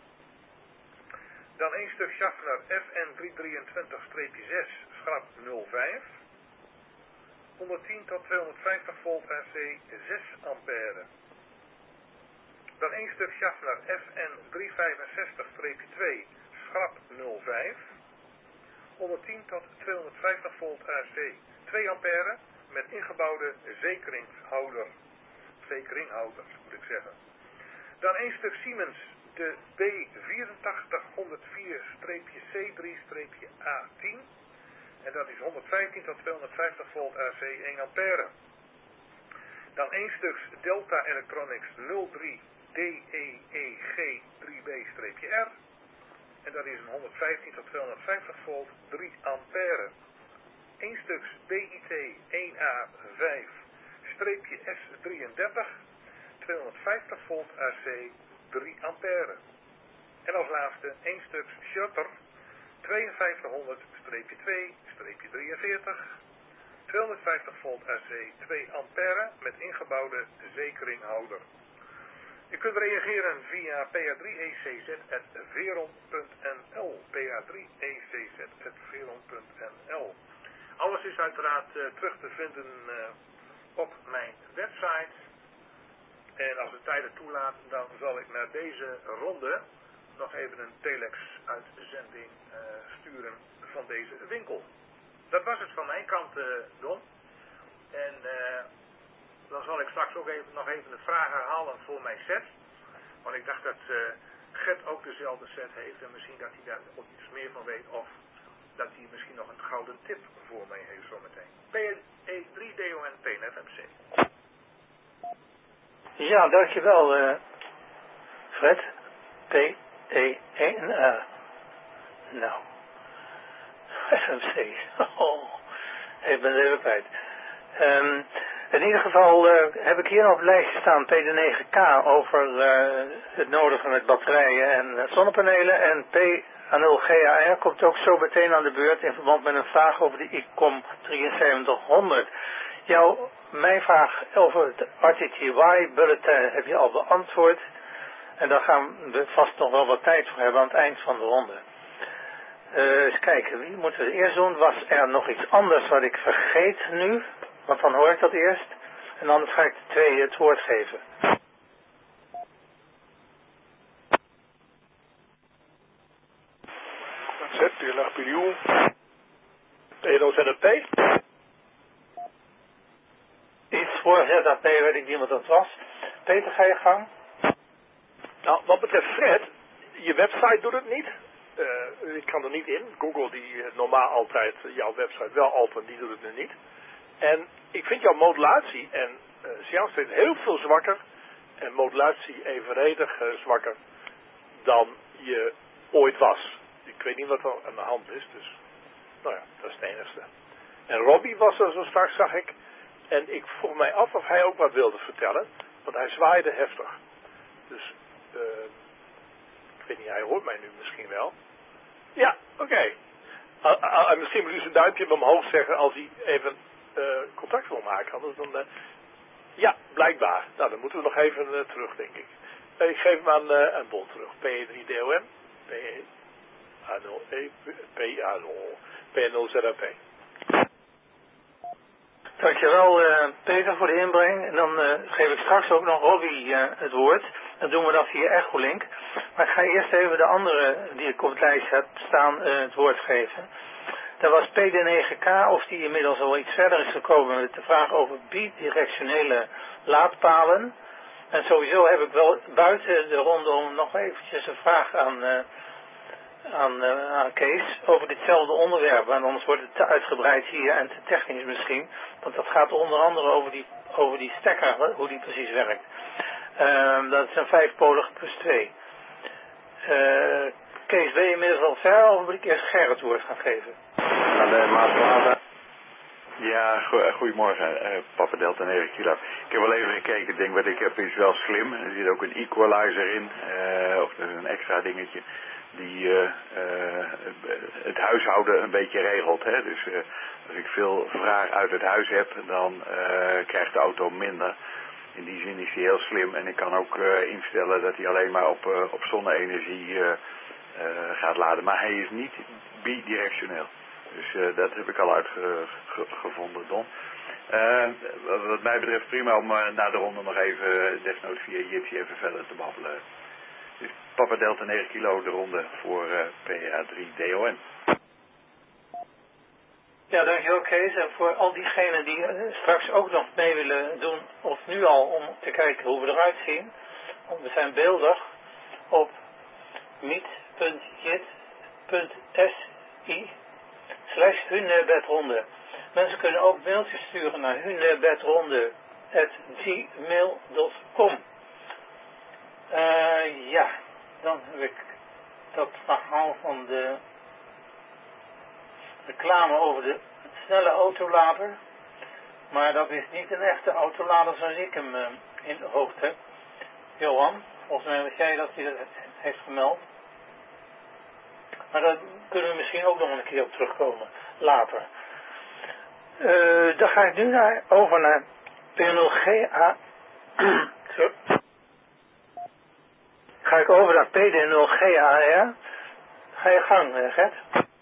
Dan één stuk Schaffner F N driehonderddrieëntwintig zes schrap nul vijf. honderdtien tot tweehonderdvijftig volt A C, zes ampère. Dan één stuk Schaffner F N driehonderdvijfenzestig twee schrap nul vijf. honderdtien tot tweehonderdvijftig volt A C, twee ampère met ingebouwde zekeringshouder. Zekeringhouder, moet ik zeggen. Dan één stuk Siemens, de B vierentachtig honderdvier C drie A tien. En dat is honderdvijftien tot tweehonderdvijftig volt A C, één ampère. Dan één stuk Delta Electronics nul drie D E E G drie B R. En dat is een honderdvijftien tot tweehonderdvijftig volt, drie ampère. één stuks B I T één A vijf S drieëndertig, tweehonderdvijftig volt A C, drie ampère. En als laatste één stuks Shutter tweeënvijftighonderd twee drieënveertig, tweehonderdvijftig volt A C, twee ampère met ingebouwde zekeringhouder. U kunt reageren via P A drie E C Z at veron punt N L. P A drie E C Z at veron punt N L. Alles is uiteraard uh, terug te vinden uh, op mijn website. En als de tijden toelaat, dan zal ik naar deze ronde nog even een telex-uitzending uh, sturen van deze winkel. Dat was het van mijn kant, uh, Don. En uh, dan zal ik straks ook even, nog even de vraag herhalen voor mijn set. Want ik dacht dat uh, Gert ook dezelfde set heeft en misschien dat hij daar ook iets meer van weet. Of dat hij misschien nog een gouden tip voor mij heeft zometeen. P E drie D O N P N F M C. Ja, dankjewel uh, Fred. P E N A. Nou. F M C. Oh, ik ben het even kwijt. Um, in ieder geval uh, heb ik hier nog op het lijstje staan P D negen K over uh, het nodige met batterijen en uh, zonnepanelen. En P A nul G A R komt ook zo meteen aan de beurt in verband met een vraag over de I C O M drieënzeventighonderd. Jouw, mijn vraag over het R T T Y-bulletin heb je al beantwoord. En daar gaan we vast nog wel wat tijd voor hebben aan het eind van de ronde. Uh, eens kijken, wie moeten we eerst doen? Was er nog iets anders wat ik vergeet nu? Want dan hoor ik dat eerst. En anders ga ik de twee het woord geven. Z, P L P U, P N O Z P. Iets voor Z A P weet ik niet wat dat was. Peter, ga je gang? Nou, wat betreft Fred, je website doet het niet. Uh, ik kan er niet in. Google die uh, normaal altijd uh, jouw website wel opent, die doet het nu niet. En ik vind jouw modulatie en uh, signaalstrengte heel veel zwakker. En modulatie evenredig uh, zwakker dan je ooit was. Ik weet niet wat er aan de hand is, dus nou ja, dat is het enigste. En Robbie was er zo straks, zag ik. En ik vroeg mij af of hij ook wat wilde vertellen, want hij zwaaide heftig. Dus, uh, ik weet niet, hij hoort mij nu misschien wel. Ja, oké. Okay. Uh, uh, uh, misschien moet u zijn duimpje omhoog zeggen als hij even uh, contact wil maken. Anders dan, uh, ja, blijkbaar. Nou, dan moeten we nog even uh, terug, denk ik. Uh, ik geef hem aan, uh, aan Bon terug. P E drie D O M, P A nul E, P A nul, P N O Z A P. Dankjewel uh, Peter voor de inbreng. En dan uh, geef ik straks ook nog Robbie uh, het woord. Dan doen we dat via Echolink. Maar ik ga eerst even de andere die ik op het lijstje heb staan uh, het woord geven. Dat was P D negen K, of die inmiddels al iets verder is gekomen met de vraag over bidirectionele laadpalen. En sowieso heb ik wel buiten de ronde om nog eventjes een vraag aan, uh, aan, uh, aan Kees over ditzelfde onderwerp. Want anders wordt het te uitgebreid hier en te technisch misschien. Want dat gaat onder andere over die, over die stekker, hoe die precies werkt. Uh, dat is een vijfpolige plus twee. Uh, Kees, ben je inmiddels al ver of moet ik eerst Gerrit het woord gaan geven? Aan de Maasplaza. Ja, go goedemorgen, uh, Papa Delta negen Kilo. Ik heb wel even gekeken, ik denk wat ik heb is wel slim. Er zit ook een equalizer in, uh, of er is een extra dingetje die uh, uh, het huishouden een beetje regelt. Hè? Dus uh, als ik veel vraag uit het huis heb, dan uh, krijgt de auto minder. In die zin is hij heel slim en ik kan ook uh, instellen dat hij alleen maar op, uh, op zonne-energie uh, uh, gaat laden. Maar hij is niet bidirectioneel. Dus uh, dat heb ik al uitgevonden, Don. Uh, wat mij betreft prima om uh, na de ronde nog even, desnoods via Jitsi, even verder te babbelen. Dus Papa Delta negen Kilo, de ronde voor uh, P A drie D O N. Ja, dankjewel Kees. En voor al diegenen die uh, straks ook nog mee willen doen, of nu al, om te kijken hoe we eruit zien. Want we zijn beeldig op meet punt jit punt s i slash hunebedronde. Mensen kunnen ook mailtjes sturen naar hunebedronde at gmail dot com. Uh, ja, dan heb ik dat verhaal van de reclame over de, het snelle autolader. Maar dat is niet een echte autolader zoals ik hem uh, in de hoofd heb. Johan, volgens mij weet jij dat hij dat heeft gemeld. Maar daar kunnen we misschien ook nog een keer op terugkomen. Later. Uh, dan ga ik nu naar, over naar P nul G A. Zo. Ga ik over naar P D nul G A R. Ga je gang, uh, Gert.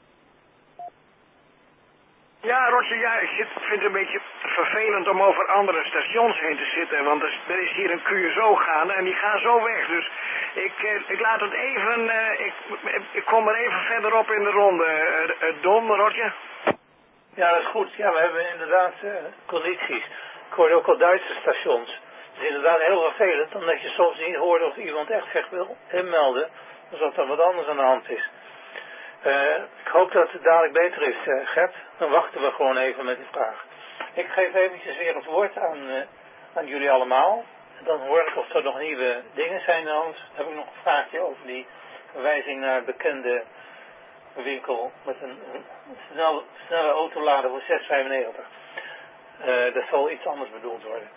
Ja, Roger, ja, ik zit, vind het een beetje vervelend om over andere stations heen te zitten, want er, er is hier een Q S O gaande en die gaan zo weg. Dus ik, eh, ik laat het even, eh, ik, ik kom er even verderop in de ronde. Uh, uh, Don, Roger? Ja, dat is goed. Ja, we hebben inderdaad uh, condities. Ik hoorde ook al Duitse stations. Het is inderdaad heel vervelend, omdat je soms niet hoort of iemand echt zich wil inmelden, alsof er wat anders aan de hand is. Uh, ik hoop dat het dadelijk beter is, uh, Gert. Dan wachten we gewoon even met die vraag. Ik geef eventjes weer het woord aan, uh, aan jullie allemaal. Dan hoor ik of er nog nieuwe dingen zijn. Anders heb ik nog een vraagje over die verwijzing naar een bekende winkel met een, een snel, snelle autolader voor zes vijfennegentig. Uh, dat zal iets anders bedoeld worden.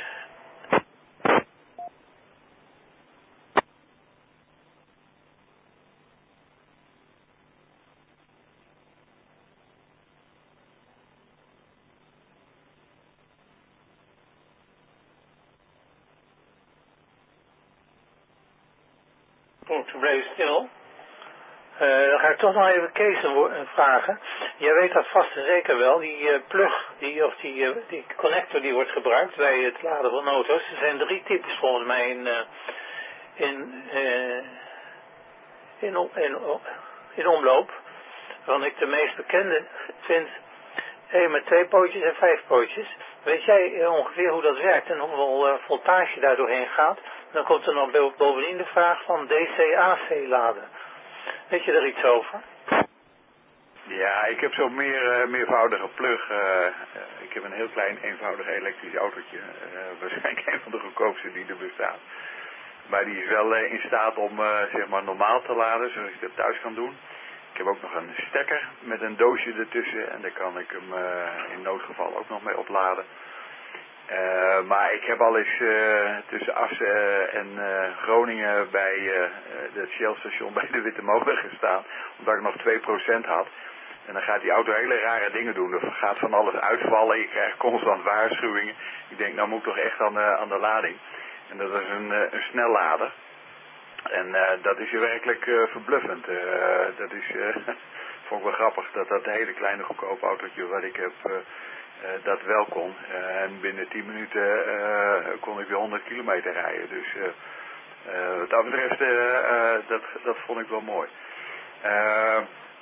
Toen bleef stil. Uh, dan ga ik toch nog even Kees vragen. Jij weet dat vast en zeker wel. Die uh, plug, die, of die, uh, die connector die wordt gebruikt bij het laden van auto's. Er zijn drie types volgens mij in, uh, in, uh, in, in, in omloop. Waarvan ik de meest bekende vind een met twee pootjes en vijf pootjes. Weet jij uh, ongeveer hoe dat werkt en hoeveel uh, voltage daar doorheen gaat? Dan komt er nog bovendien de vraag van D C A C laden. Weet je er iets over? Ja, ik heb zo'n meer, uh, meervoudige plug. Uh, uh, ik heb een heel klein, eenvoudig elektrisch autootje. Uh, waarschijnlijk een van de goedkoopste die er bestaat. Maar die is wel uh, in staat om uh, zeg maar normaal te laden, zoals ik dat thuis kan doen. Ik heb ook nog een stekker met een doosje ertussen. En daar kan ik hem uh, in noodgeval ook nog mee opladen. Uh, maar ik heb al eens uh, tussen Assen en uh, Groningen bij uh, het Shell-station bij de Witte Molen gestaan. Omdat ik nog twee procent had. En dan gaat die auto hele rare dingen doen. Er gaat van alles uitvallen. Je krijgt constant waarschuwingen. Ik denk, nou moet ik toch echt aan de, aan de lading. En dat is een, een snellader. En uh, dat is werkelijk uh, verbluffend. Uh, dat is, uh, vond ik wel grappig dat dat hele kleine goedkoop autootje wat ik heb... Uh, Uh, dat wel kon. Uh, en binnen tien minuten uh, kon ik weer honderd kilometer rijden. Dus uh, uh, wat dat betreft, uh, uh, dat, dat vond ik wel mooi. Uh,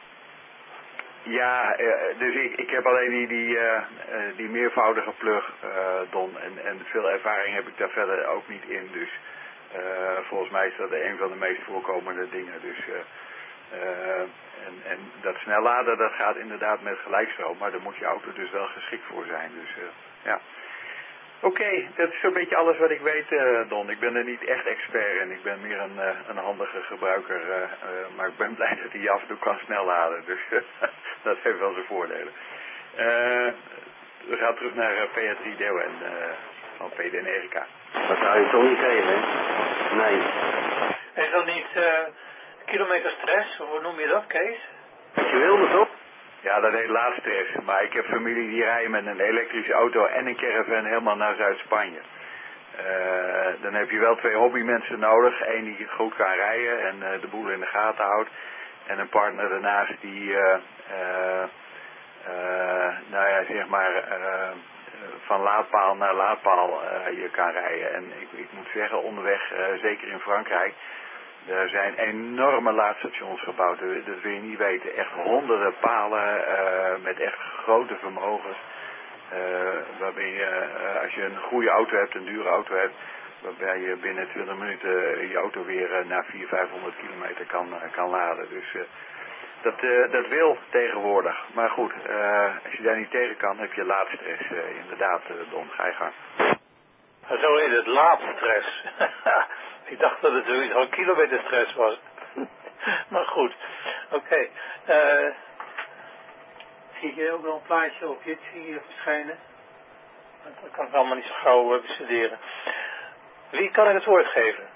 ja, uh, dus ik, ik heb alleen die, die, uh, uh, die meervoudige plug, uh, Don. En, en veel ervaring heb ik daar verder ook niet in. Dus uh, volgens mij is dat een van de meest voorkomende dingen. Dus... Uh, Uh, en, en dat snelladen, dat gaat inderdaad met gelijkstroom, maar daar moet je auto dus wel geschikt voor zijn. Dus uh, ja. Oké, okay, dat is zo'n beetje alles wat ik weet, uh, Don. Ik ben er niet echt expert in. Ik ben meer een, uh, een handige gebruiker, uh, uh, maar ik ben blij dat hij af en toe kan snelladen. Dus uh, dat heeft wel zijn voordelen. Uh, we gaan terug naar uh, P H drie Deel en uh, van P D en Erika. Dat zou je toch niet geven, hè? Nee. Is dat niet... Uh... kilometerstress, hoe noem je dat, Kees? Je wilde toch? Ja, dat heet laadstress. Maar ik heb familie die rijden met een elektrische auto en een caravan helemaal naar Zuid-Spanje. Uh, dan heb je wel twee hobbymensen nodig. Eén die goed kan rijden en uh, de boel in de gaten houdt. En een partner daarnaast die, uh, uh, uh, nou ja, zeg maar, uh, van laadpaal naar laadpaal uh, je kan rijden. En ik, ik moet zeggen, onderweg, uh, zeker in Frankrijk... Er zijn enorme laadstations gebouwd, dat wil je niet weten. Echt honderden palen uh, met echt grote vermogens. Uh, waarbij je, uh, als je een goede auto hebt, een dure auto hebt... waarbij je binnen twintig minuten je auto weer uh, naar vierhonderd, vijfhonderd kilometer kan, uh, kan laden. Dus uh, dat, uh, dat wil tegenwoordig. Maar goed, uh, als je daar niet tegen kan, heb je laadstress. Uh, inderdaad, uh, Don, ga je gang. Zo heet het laadstress. Ik dacht dat het zoiets van kilometerstress was. Maar goed, oké. Okay. Uh, zie je ook wel een plaatje op Jitsi verschijnen. Dat kan ik allemaal niet zo gauw uh, bestuderen. Wie kan ik het woord geven?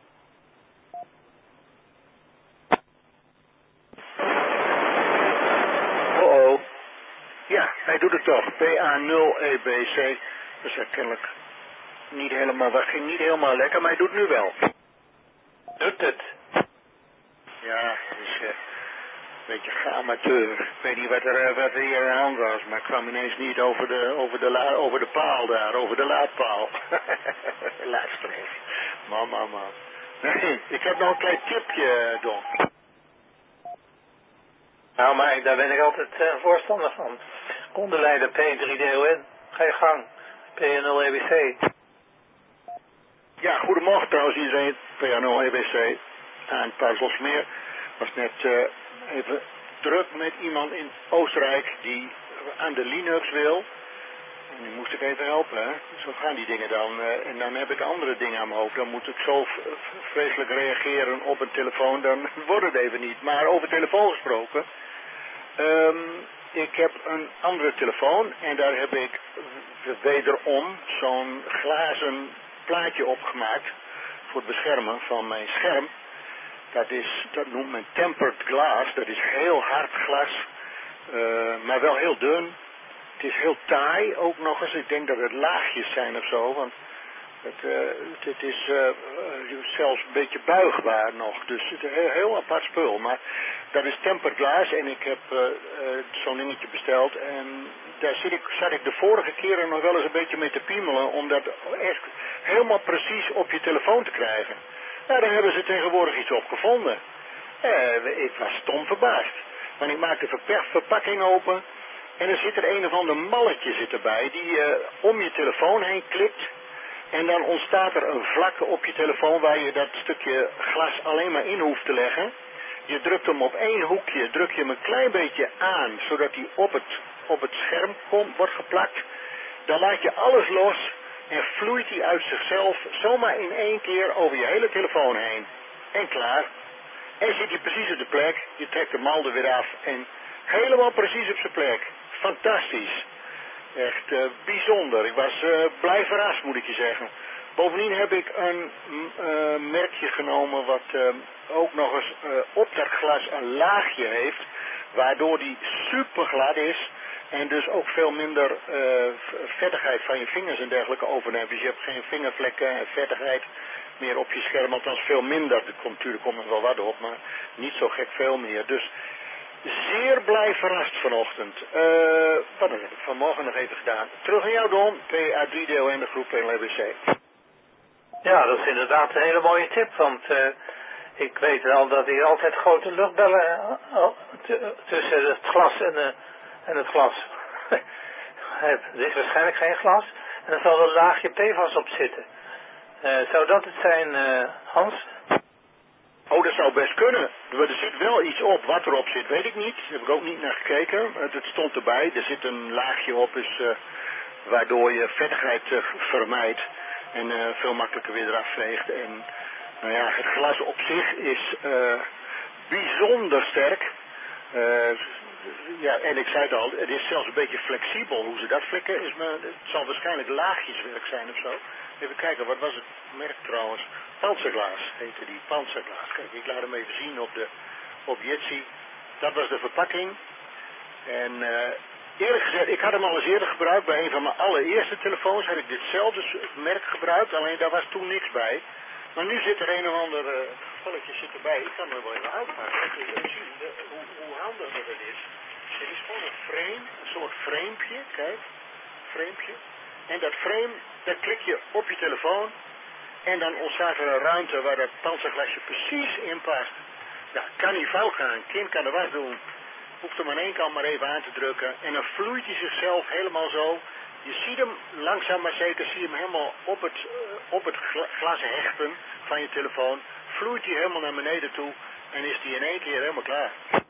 Oh oh. Ja, hij doet het toch. P A nul E B C. Dat is kennelijk niet helemaal, dat ging niet helemaal lekker, maar hij doet het nu wel. Doet het? Ja, het is uh, een beetje geamateur. Ik weet niet wat er, uh, wat er hier aan de hand was, maar ik kwam ineens niet over de, over de, la, over de paal daar, over de laadpaal. Laadstreef. Man, man, man. Nee, ik heb nog een klein tipje, Don. Nou, maar daar ben ik altijd uh, voorstander van. Onderleider P drie D O N. Ga je gang. P nul E B C. Ja, goedemorgen trouwens iedereen. P nul E B C. Aan Paulsmeer. Was net uh, even druk met iemand in Oostenrijk die aan de Linux wil. En die moest ik even helpen, hè. Zo gaan die dingen dan. Uh, en dan heb ik andere dingen aan mijn hoofd. Dan moet ik zo vreselijk reageren op een telefoon. Dan wordt het even niet. Maar over telefoon gesproken. Um, ik heb een andere telefoon. En daar heb ik wederom zo'n glazen plaatje opgemaakt. Voor het beschermen van mijn scherm. Dat is, dat noemt men tempered glass. Dat is heel hard glas. Uh, maar wel heel dun. Het is heel taai ook nog eens. Ik denk dat het laagjes zijn of zo. Want het, uh, het, het is uh, zelfs een beetje buigbaar nog. Dus het is een heel, heel apart spul. Maar dat is tempered glass. En ik heb uh, uh, zo'n dingetje besteld. En daar zit ik, zat ik de vorige keren nog wel eens een beetje mee te piemelen. Om dat echt helemaal precies op je telefoon te krijgen. Nou, daar hebben ze tegenwoordig iets op gevonden. Uh, ik was stom verbaasd. Want ik maak de verper- verpakking open. En er zit er een of ander malletje zit erbij die uh, om je telefoon heen klikt. En dan ontstaat er een vlak op je telefoon waar je dat stukje glas alleen maar in hoeft te leggen. Je drukt hem op één hoekje, druk je hem een klein beetje aan, zodat hij op het, op het scherm komt, wordt geplakt. Dan laat je alles los en vloeit hij uit zichzelf zomaar in één keer over je hele telefoon heen. En klaar. En zit je precies op de plek, je trekt de mal er weer af en helemaal precies op zijn plek. Fantastisch. Echt uh, bijzonder. Ik was uh, blij verrast, moet ik je zeggen. Bovendien heb ik een uh, merkje genomen wat uh, ook nog eens uh, op dat glas een laagje heeft, waardoor die super glad is en dus ook veel minder uh, vettigheid van je vingers en dergelijke overneemt. Dus je hebt geen vingervlekken en vettigheid meer op je scherm, althans veel minder. Er komt natuurlijk komt er wel wat op, maar niet zo gek veel meer. Dus zeer blij verrast vanochtend. Uh, wat heb ik vanmorgen nog even gedaan. Terug naar jou, Don. P A drie D O N, de groep N L B C. Ja, dat is inderdaad een hele mooie tip. Want uh, ik weet wel dat hier altijd grote luchtbellen uh, tussen het glas en, uh, en het glas. Dit is waarschijnlijk geen glas. En er zal een laagje P F A S op zitten. Uh, zou dat het zijn, uh, Hans? Oh, dat zou best kunnen. Er zit wel iets op. Wat erop zit, weet ik niet. Daar heb ik ook niet naar gekeken. Het stond erbij. Er zit een laagje op, dus, uh, waardoor je vettigheid uh, vermijdt. En uh, veel makkelijker weer eraf veegt. En nou ja, het glas op zich is uh, bijzonder sterk. Uh, ja, en ik zei het al, het is zelfs een beetje flexibel. Hoe ze dat flikken, is me, het zal waarschijnlijk laagjeswerk zijn of zo. Even kijken, wat was het merk trouwens? Panzerglas heette die, Panzerglas. Kijk, ik laat hem even zien op de op Jitsi. Dat was de verpakking. En uh, eerlijk gezegd, ik had hem al eens eerder gebruikt. Bij een van mijn allereerste telefoons had ik ditzelfde merk gebruikt. Alleen daar was toen niks bij. Maar nu zit er een of ander uh, gevalletje zit erbij. Ik kan hem wel even uitpakken. Dan kun je ook zien de, hoe, hoe handig dat is. Het is gewoon een frame, een soort framepje. Kijk, framepje. En dat frame, daar klik je op je telefoon. En dan ontstaat er een ruimte waar dat panzerglasje precies in past. Ja, kan niet fout gaan. Een kind kan er wat doen. Hoeft hem aan één kant maar even aan te drukken. En dan vloeit hij zichzelf helemaal zo. Je ziet hem langzaam maar zeker, zie je hem helemaal op het, uh, op het glas hechten van je telefoon. Vloeit hij helemaal naar beneden toe. En is hij in één keer helemaal klaar.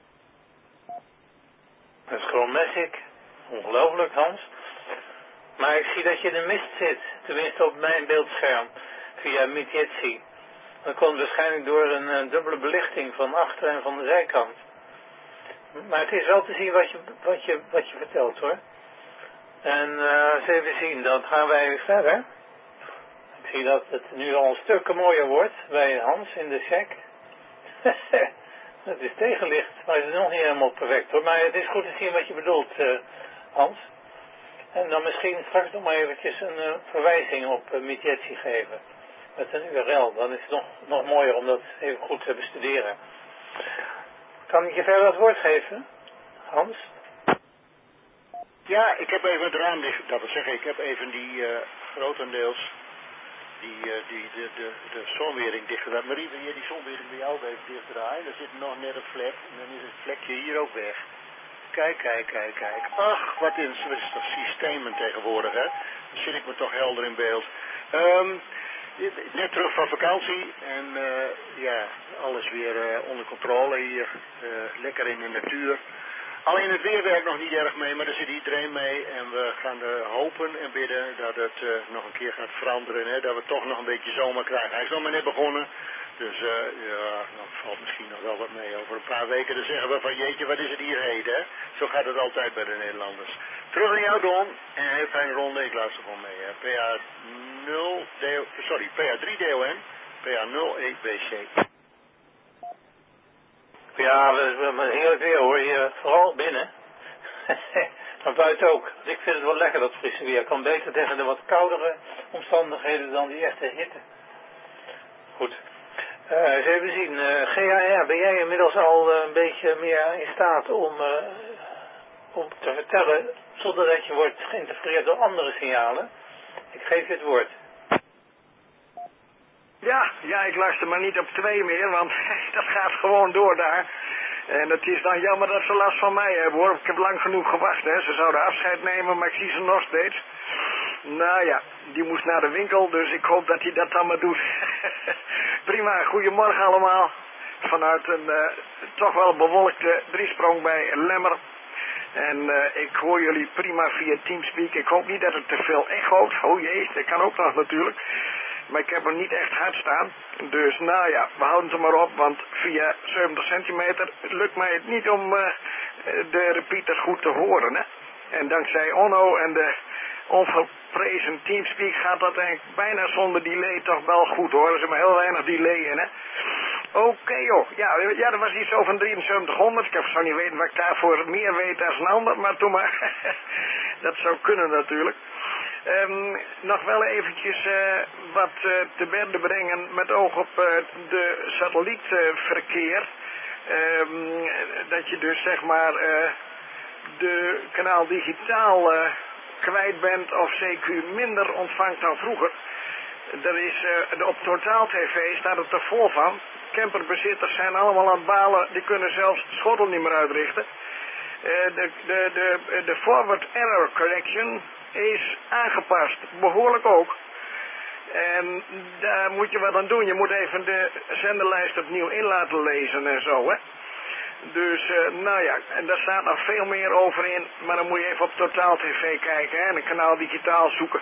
Dat is gewoon magic. Ongelooflijk, Hans. Maar ik zie dat je in de mist zit. Tenminste op mijn beeldscherm. Via Jitsi. Dat komt waarschijnlijk door een, een dubbele belichting van achter en van de zijkant. Maar het is wel te zien wat je, wat je, wat je vertelt hoor. En uh, eens even zien, dan gaan wij verder. Ik zie dat het nu al een stuk mooier wordt bij Hans in de check. Het is tegenlicht, maar het is nog niet helemaal perfect hoor. Maar het is goed te zien wat je bedoelt, uh, Hans. En dan misschien straks nog maar eventjes een uh, verwijzing op uh, Midjetsi geven. Met een U R L, dan is het nog, nog mooier om dat even goed te bestuderen. Kan ik je verder het woord geven, Hans? Ja, ik heb even het raam dicht, dat wil zeggen, ik heb even die uh, grotendeels die, uh, die, de, de, de zonwering dicht gedaan. Marie, wil je die zonwering bij jou even dichtdraaien? Er zit nog net een vlek en dan is het vlekje hier ook weg. Kijk, kijk, kijk, kijk. Ach, wat is, wat is dat systeem tegenwoordig, hè? Dan zit ik me toch helder in beeld. Um, net terug van vakantie en uh, ja, alles weer uh, onder controle hier. Uh, lekker in de natuur. Alleen het weer werkt nog niet erg mee, maar daar zit iedereen mee. En we gaan er hopen en bidden dat het uh, nog een keer gaat veranderen. Hè? Dat we toch nog een beetje zomer krijgen. Hij is nog maar net begonnen. Dus uh, ja, dan valt misschien nog wel wat mee. Over een paar weken dan zeggen we van jeetje, wat is het hier heet, hè? Zo gaat het altijd bij de Nederlanders. Terug naar jou, Don. En een heel fijne ronde. Ik luister gewoon mee. Hè? P A nul, D O, sorry, P A drie D O N, P A nul E B C. Ja, we hebben heerlijk weer hoor, hier vooral binnen. Maar buiten ook. Dus ik vind het wel lekker dat frisse weer. Kan beter tegen de wat koudere omstandigheden dan die echte hitte. Goed. Uh, eens even zien. Uh, G A R, ben jij inmiddels al uh, een beetje meer in staat om, uh, om te vertellen zonder dat je wordt geïnterfereerd door andere signalen? Ik geef je het woord. Ja, ja, ik luister maar niet op twee meer, want dat gaat gewoon door daar. En het is dan jammer dat ze last van mij hebben hoor. Ik heb lang genoeg gewacht, hè. Ze zouden afscheid nemen, maar ik zie ze nog steeds. Nou ja, die moest naar de winkel, dus ik hoop dat hij dat dan maar doet. Prima, goedemorgen allemaal. Vanuit een uh, toch wel bewolkte driesprong bij Lemmer. En uh, ik hoor jullie prima via Teamspeak. Ik hoop niet dat het te veel echoot. Oh jee, dat kan ook nog natuurlijk. Maar ik heb er niet echt hard staan. Dus nou ja, we houden het er maar op. Want via zeventig centimeter lukt mij het niet om uh, de repeaters goed te horen. Hè? En dankzij Onno en de onverprezen Teamspeak gaat dat eigenlijk bijna zonder delay toch wel goed hoor. Er is maar heel weinig delay in hè. Oké okay, joh, ja, ja, er was iets over een drieënzeventighonderd. Ik heb zo niet weten wat ik daarvoor meer weet als een ander. Maar toen maar, dat zou kunnen natuurlijk. Um, nog wel eventjes uh, wat uh, te berde brengen met oog op uh, de satellietverkeer. Um, dat je dus zeg maar uh, de kanaal digitaal uh, kwijt bent of C Q minder ontvangt dan vroeger. Er is uh, op Totaal T V staat het er vol van. Camperbezitters zijn allemaal aan het balen, die kunnen zelfs de schotel niet meer uitrichten. Uh, de, de, de, de forward error correction is aangepast, behoorlijk ook. En daar moet je wat aan doen. Je moet even de zenderlijst opnieuw in laten lezen en zo, hè. Dus, uh, nou ja, en daar staat nog veel meer over in. Maar dan moet je even op Totaal T V kijken, hè, en een kanaal digitaal zoeken.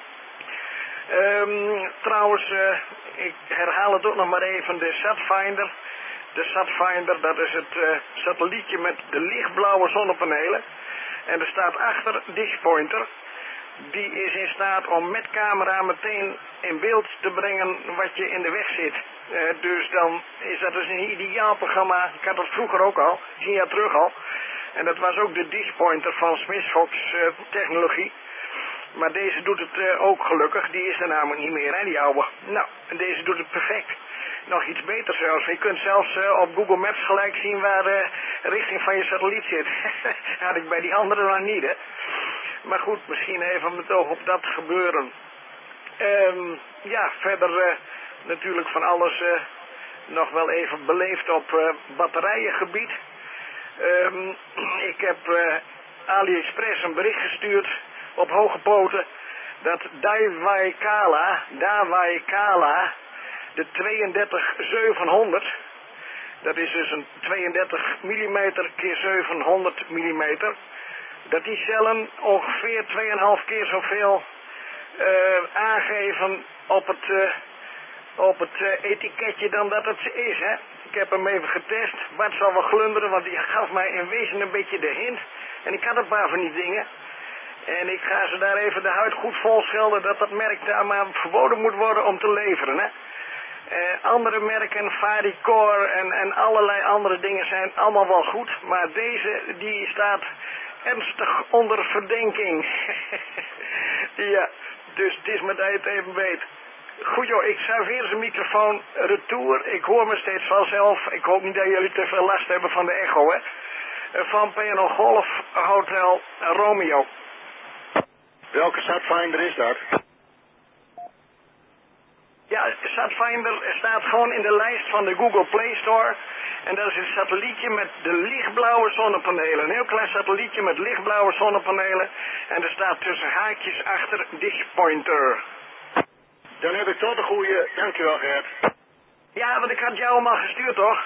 Um, trouwens, uh, ik herhaal het ook nog maar even, de SatFinder. De SatFinder, dat is het uh, satellietje met de lichtblauwe zonnepanelen. En er staat achter DishPointer. Die is in staat om met camera meteen in beeld te brengen wat je in de weg zit. Uh, dus dan is dat dus een ideaal programma. Ik had dat vroeger ook al, tien jaar terug al. En dat was ook de DishPointer van Smithfox uh, technologie. Maar deze doet het uh, ook gelukkig. Die is er namelijk niet meer, hè, die oude. Nou, en deze doet het perfect. Nog iets beter zelfs. Je kunt zelfs uh, op Google Maps gelijk zien waar de uh, richting van je satelliet zit. Had ik bij die andere nog niet, hè. Maar goed, misschien even met oog op dat gebeuren. Um, ja, verder uh, natuurlijk van alles uh, nog wel even beleefd op uh, batterijengebied. Um, ik heb uh, AliExpress een bericht gestuurd op hoge poten dat Daiwa Kala, Daiwa Kala, de tweeëndertig zevenhonderd, dat is dus een tweeëndertig millimeter keer zevenhonderd millimeter, dat die cellen ongeveer twee komma vijf keer zoveel uh, aangeven op het uh, op het uh, etiketje dan dat het is, hè. Ik heb hem even getest. Bart zal wel glunderen, want die gaf mij in wezen een beetje de hint. En ik had een paar van die dingen. En ik ga ze daar even de huid goed vol schelden dat dat merk daar maar verboden moet worden om te leveren, hè. Uh, andere merken, Faricore en, en allerlei andere dingen zijn allemaal wel goed. Maar deze, die staat ernstig onder verdenking. Ja, dus het is maar dat je het even weet. Goed joh, ik serveer zijn microfoon retour. Ik hoor me steeds vanzelf. Ik hoop niet dat jullie te veel last hebben van de echo, hè. Van P en O Golf Hotel Romeo. Welke Satfinder is dat? Ja, Satfinder staat gewoon in de lijst van de Google Play Store. En dat is een satellietje met de lichtblauwe zonnepanelen. Een heel klein satellietje met lichtblauwe zonnepanelen. En er staat tussen haakjes achter Dishpointer. Dan heb ik toch de goede. Dankjewel, Gert. Ja, want ik had jou allemaal gestuurd, toch?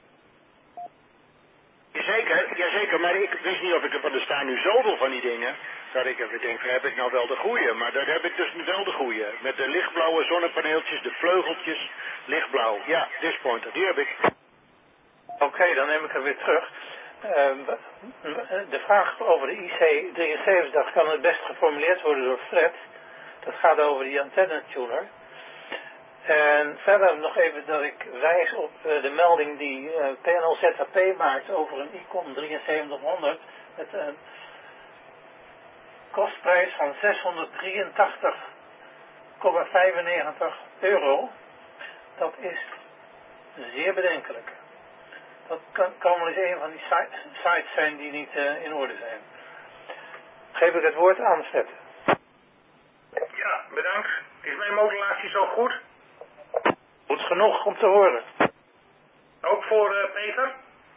Jazeker, jazeker. Maar ik wist niet of ik... Want er staan nu zoveel van die dingen... dat ik even denk, heb ik nou wel de goede? Maar dat heb ik dus wel de goede. Met de lichtblauwe zonnepaneeltjes, de vleugeltjes, lichtblauw. Ja, Dishpointer, die heb ik. Oké, okay, dan neem ik hem weer terug. Uh, de vraag over de I C drieënzeventig kan het best geformuleerd worden door Fred. Dat gaat over die antennetuner. En verder nog even dat ik wijs op uh, de melding die uh, P N O Z H P maakt over een ICOM drieënzeventighonderd met een kostprijs van zeshonderddrieëntachtig komma vijfennegentig euro. Dat is zeer bedenkelijk. Dat kan, kan wel eens een van die sites, sites zijn die niet uh, in orde zijn. Geef ik het woord aan Fred. Ja, bedankt. Is mijn modulatie zo goed? Goed genoeg om te horen. Ook voor uh, Peter?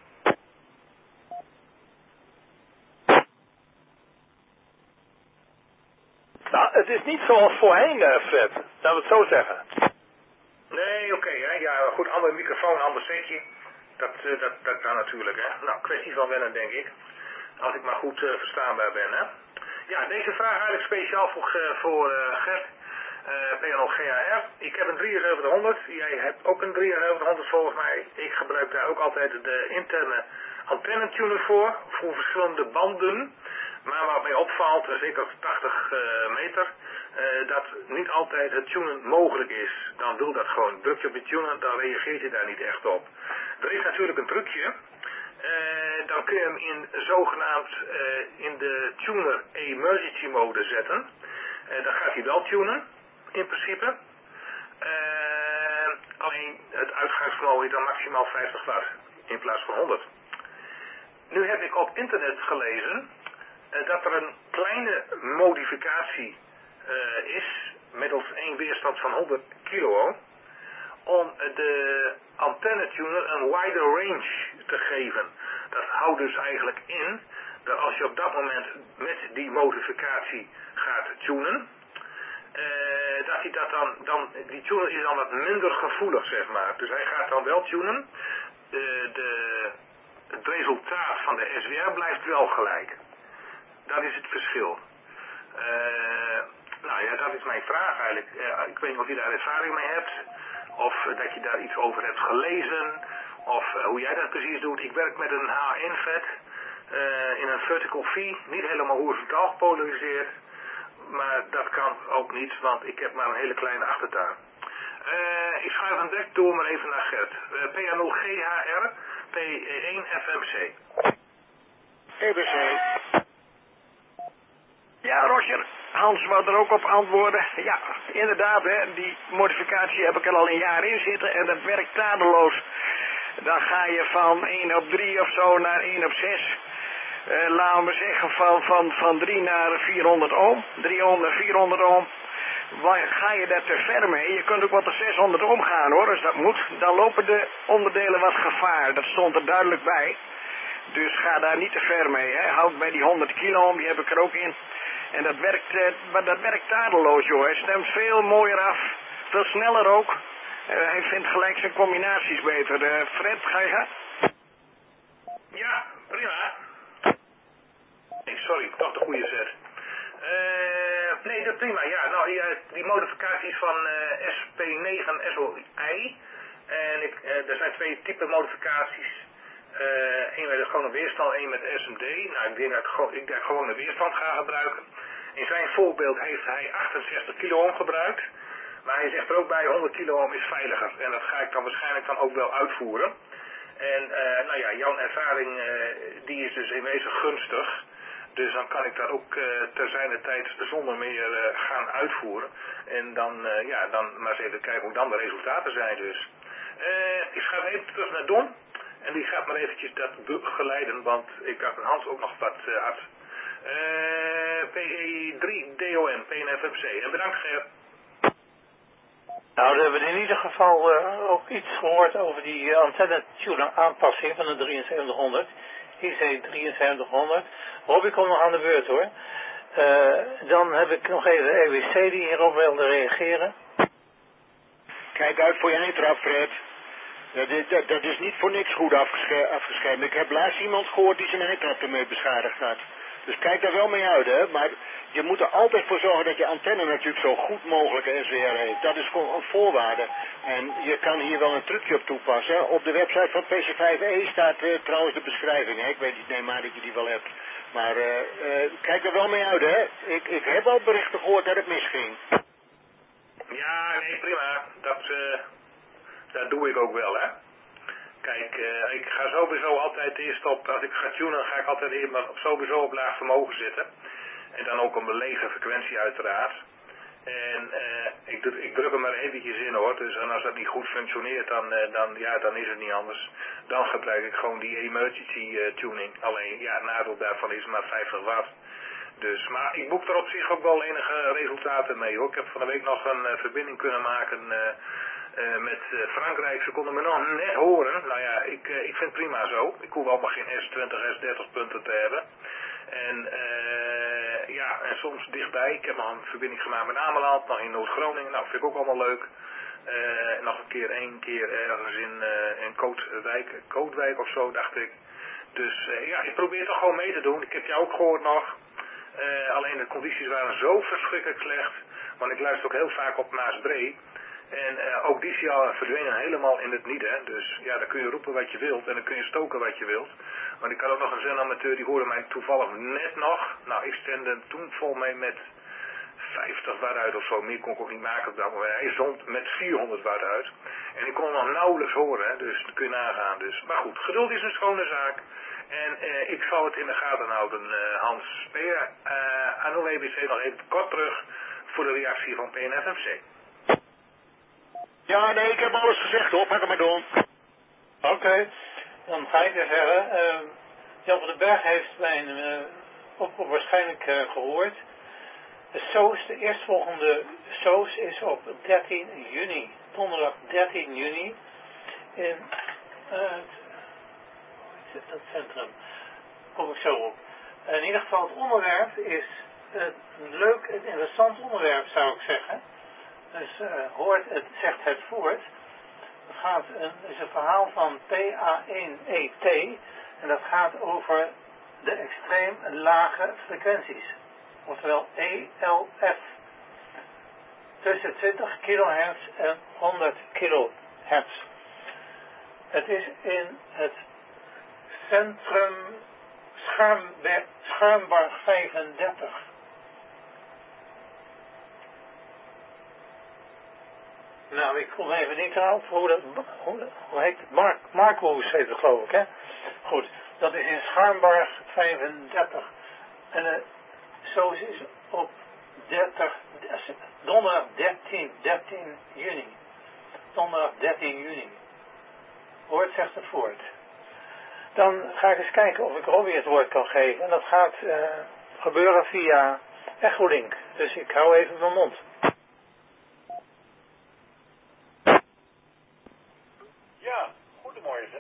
Nou, het is niet zoals voorheen, uh, Fred. Laten we het zo zeggen. Nee, oké. Okay, ja, goed, ander microfoon, ander setje. Dat, uh, dat, dat kan natuurlijk, hè. Nou, kwestie van wennen, denk ik. Als ik maar goed uh, verstaanbaar ben, hè. Ja, deze vraag eigenlijk speciaal voor, uh, voor uh, Gert. Uh, P N O G H R. Ik heb een drieënzeventighonderd. Jij hebt ook een drieënzeventighonderd volgens mij. Ik gebruik daar ook altijd de interne antennetuner voor. Voor verschillende banden. Maar wat mij opvalt, zeker op tachtig uh, meter, uh, dat niet altijd het tunen mogelijk is. Dan wil dat gewoon. Druk je op je tuner, dan reageert je daar niet echt op. Er is natuurlijk een trucje. Uh, dan kun je hem in zogenaamd uh, in de tuner emergency mode zetten. Uh, dan gaat hij wel tunen, in principe. Uh, alleen het uitgangsvermogen is dan maximaal vijftig watt in plaats van honderd. Nu heb ik op internet gelezen uh, dat er een kleine modificatie uh, is, middels één weerstand van honderd kilo, om de antennetuner een wider range te geven. Dat houdt dus eigenlijk in dat als je op dat moment met die modificatie gaat tunen, uh, dat hij dat dan, dan, die tuner is dan wat minder gevoelig, zeg maar. Dus hij gaat dan wel tunen. Uh, de, het resultaat van de S W R blijft wel gelijk. Dat is het verschil. Uh, nou ja, dat is mijn vraag eigenlijk. Uh, ik weet niet of je daar ervaring mee hebt. Of uh, dat je daar iets over hebt gelezen. Of uh, hoe jij dat precies doet. Ik werk met een H N-vet. Uh, in een vertical V. Niet helemaal horizontaal gepolariseerd. Maar dat kan ook niet, want ik heb maar een hele kleine achtertuin. Uh, ik schuif hem direct door maar even naar Gert. Uh, P N O G H R, P één F M C. P B C. Ja, Roger. Hans wou er ook op antwoorden. Ja, inderdaad, hè, die modificatie heb ik er al een jaar in zitten en dat werkt tadeloos. Dan ga je van één op drie of zo naar één op zes. Uh, laten we zeggen van, van, van drie naar vierhonderd ohm. drie ohm naar vierhonderd ohm. Waar ga je daar te ver mee? Je kunt ook wat tot zeshonderd ohm gaan hoor, als dat moet. Dan lopen de onderdelen wat gevaar. Dat stond er duidelijk bij. Dus ga daar niet te ver mee. Hè. Houd bij die honderd kilo ohm, die heb ik er ook in. En dat werkt, uh, maar dat werkt tadeloos joh. Hij stemt veel mooier af. Veel sneller ook. Uh, hij vindt gelijk zijn combinaties beter. Uh, Fred, ga je gaan? Ja, prima. Nee, sorry, toch de goede zet. Uh, nee, dat prima. Ja, nou, ja, die modificaties van uh, S P negen S O I. En ik, uh, er zijn twee typen modificaties. Uh, Eén met een gewone weerstand, één met S M D. Nou, ik denk dat ik, gewoon, ik denk gewoon een weerstand ga gebruiken. In zijn voorbeeld heeft hij achtenzestig kilo ohm gebruikt. Maar hij zegt er ook bij, honderd kilo ohm is veiliger. En dat ga ik dan waarschijnlijk dan ook wel uitvoeren. En uh, nou ja, jouw ervaring uh, die is dus in wezen gunstig. Dus dan kan ik dat ook uh, ter zijner tijd zonder meer uh, gaan uitvoeren. En dan, uh, ja, dan maar eens even kijken hoe dan de resultaten zijn dus. Uh, ik ga even terug naar Don. En die gaat maar eventjes dat begeleiden, want ik dacht dat Hans ook nog wat uh, had. Uh, P E drie D O N, P N F M C. En bedankt Ger. Nou, we hebben in ieder geval uh, ook iets gehoord over die uh, antenne-tuner aanpassing van de drieënzeventighonderd. I C drieënzeventighonderd. Robbie komt nog aan de beurt hoor. Uh, dan heb ik nog even de E W C die hierop wilde reageren. Kijk uit voor je eindtrap, Fred. Dat is, dat, dat is niet voor niks goed afgesche afgeschermd. Ik heb laatst iemand gehoord die zijn eindtrap ermee beschadigd had. Dus kijk daar wel mee uit, hè. Maar je moet er altijd voor zorgen dat je antenne natuurlijk zo goed mogelijk S W R heeft. Dat is gewoon een voorwaarde. En je kan hier wel een trucje op toepassen. Op de website van P C vijf E staat uh, trouwens de beschrijving, hè. Ik weet niet, neem aan dat je die wel hebt. Maar uh, uh, kijk er wel mee uit, hè. Ik, ik heb al berichten gehoord dat het misging. Ja, nee, prima. Dat, uh, dat doe ik ook wel, hè. Kijk, uh, ik ga sowieso altijd eerst op, als ik ga tunen, ga ik altijd eerst op, sowieso op laag vermogen zitten. En dan ook op een lege frequentie uiteraard. En uh, ik, ik druk hem maar eventjes in hoor. Dus en als dat niet goed functioneert, dan, uh, dan, ja, dan is het niet anders. Dan gebruik ik gewoon die emergency uh, tuning. Alleen, ja, het nadeel daarvan is maar vijftig watt. Dus, maar ik boek er op zich ook wel enige resultaten mee hoor. Ik heb van de week nog een uh, verbinding kunnen maken uh, uh, met uh, Frankrijk. Ze konden me nog net horen. Nou ja, ik, uh, ik vind het prima zo. Ik hoef allemaal geen S twintig, S dertig punten te hebben. En uh, ja, en soms dichtbij. Ik heb nog een verbinding gemaakt met Ameland, nog in Noord-Groningen. Nou, vind ik ook allemaal leuk. Uh, nog een keer, één keer ergens in, uh, in Kootwijk, Kootwijk of zo, dacht ik. Dus uh, ja, ik probeer het toch gewoon mee te doen. Ik heb jou ook gehoord nog. Uh, alleen de condities waren zo verschrikkelijk slecht. Want ik luister ook heel vaak op Maasbree. En uh, ook die signaal verdwenen helemaal in het niet. Hè. Dus ja, dan kun je roepen wat je wilt. En dan kun je stoken wat je wilt. Want ik had ook nog een zendamateur, die hoorde mij toevallig net nog. Nou, ik stemde hem toen vol mee met vijftig watt uit of zo. Meer kon ik ook niet maken op dat moment. Hij zond met vierhonderd watt uit. En ik kon hem nog nauwelijks horen. Hè. Dus dat kun je nagaan. Dus. Maar goed, geduld is een schone zaak. En uh, ik zal het in de gaten houden, uh, Hans. Ben je uh, aan de W B C nog even kort terug voor de reactie van P N F M C? Ja, nee, ik heb alles gezegd hoor. Pak hem maar door. Oké, okay. Dan ga ik weer verder. Uh, Jan van den Berg heeft mijn uh, oproep waarschijnlijk uh, gehoord. De S O S, de eerstvolgende S O S is op dertien juni. Donderdag dertien juni. In uh, dat centrum. Daar kom ik zo op. In ieder geval het onderwerp is een leuk en interessant onderwerp zou ik zeggen. Dus uh, hoort het, zegt het voort. Het gaat een, is een verhaal van P A één E T en dat gaat over de extreem lage frequenties. Oftewel E L F. Tussen twintig kilohertz en honderd kilohertz. Het is in het centrum Schuimbarg vijfendertig. Nou, ik kom even niet erop hoe dat, hoe, dat, hoe heet het? Mark, Markwoes heet het geloof ik, hè? Goed, dat is in Schuimbarg vijfendertig. En uh, zo is het op dertig, donderdag dertien, dertien juni. Donderdag dertien juni. Hoort zegt het voort. Dan ga ik eens kijken of ik Robbie het woord kan geven. En dat gaat uh, gebeuren via Echolink. Dus ik hou even mijn mond. Ja, goedemorgen.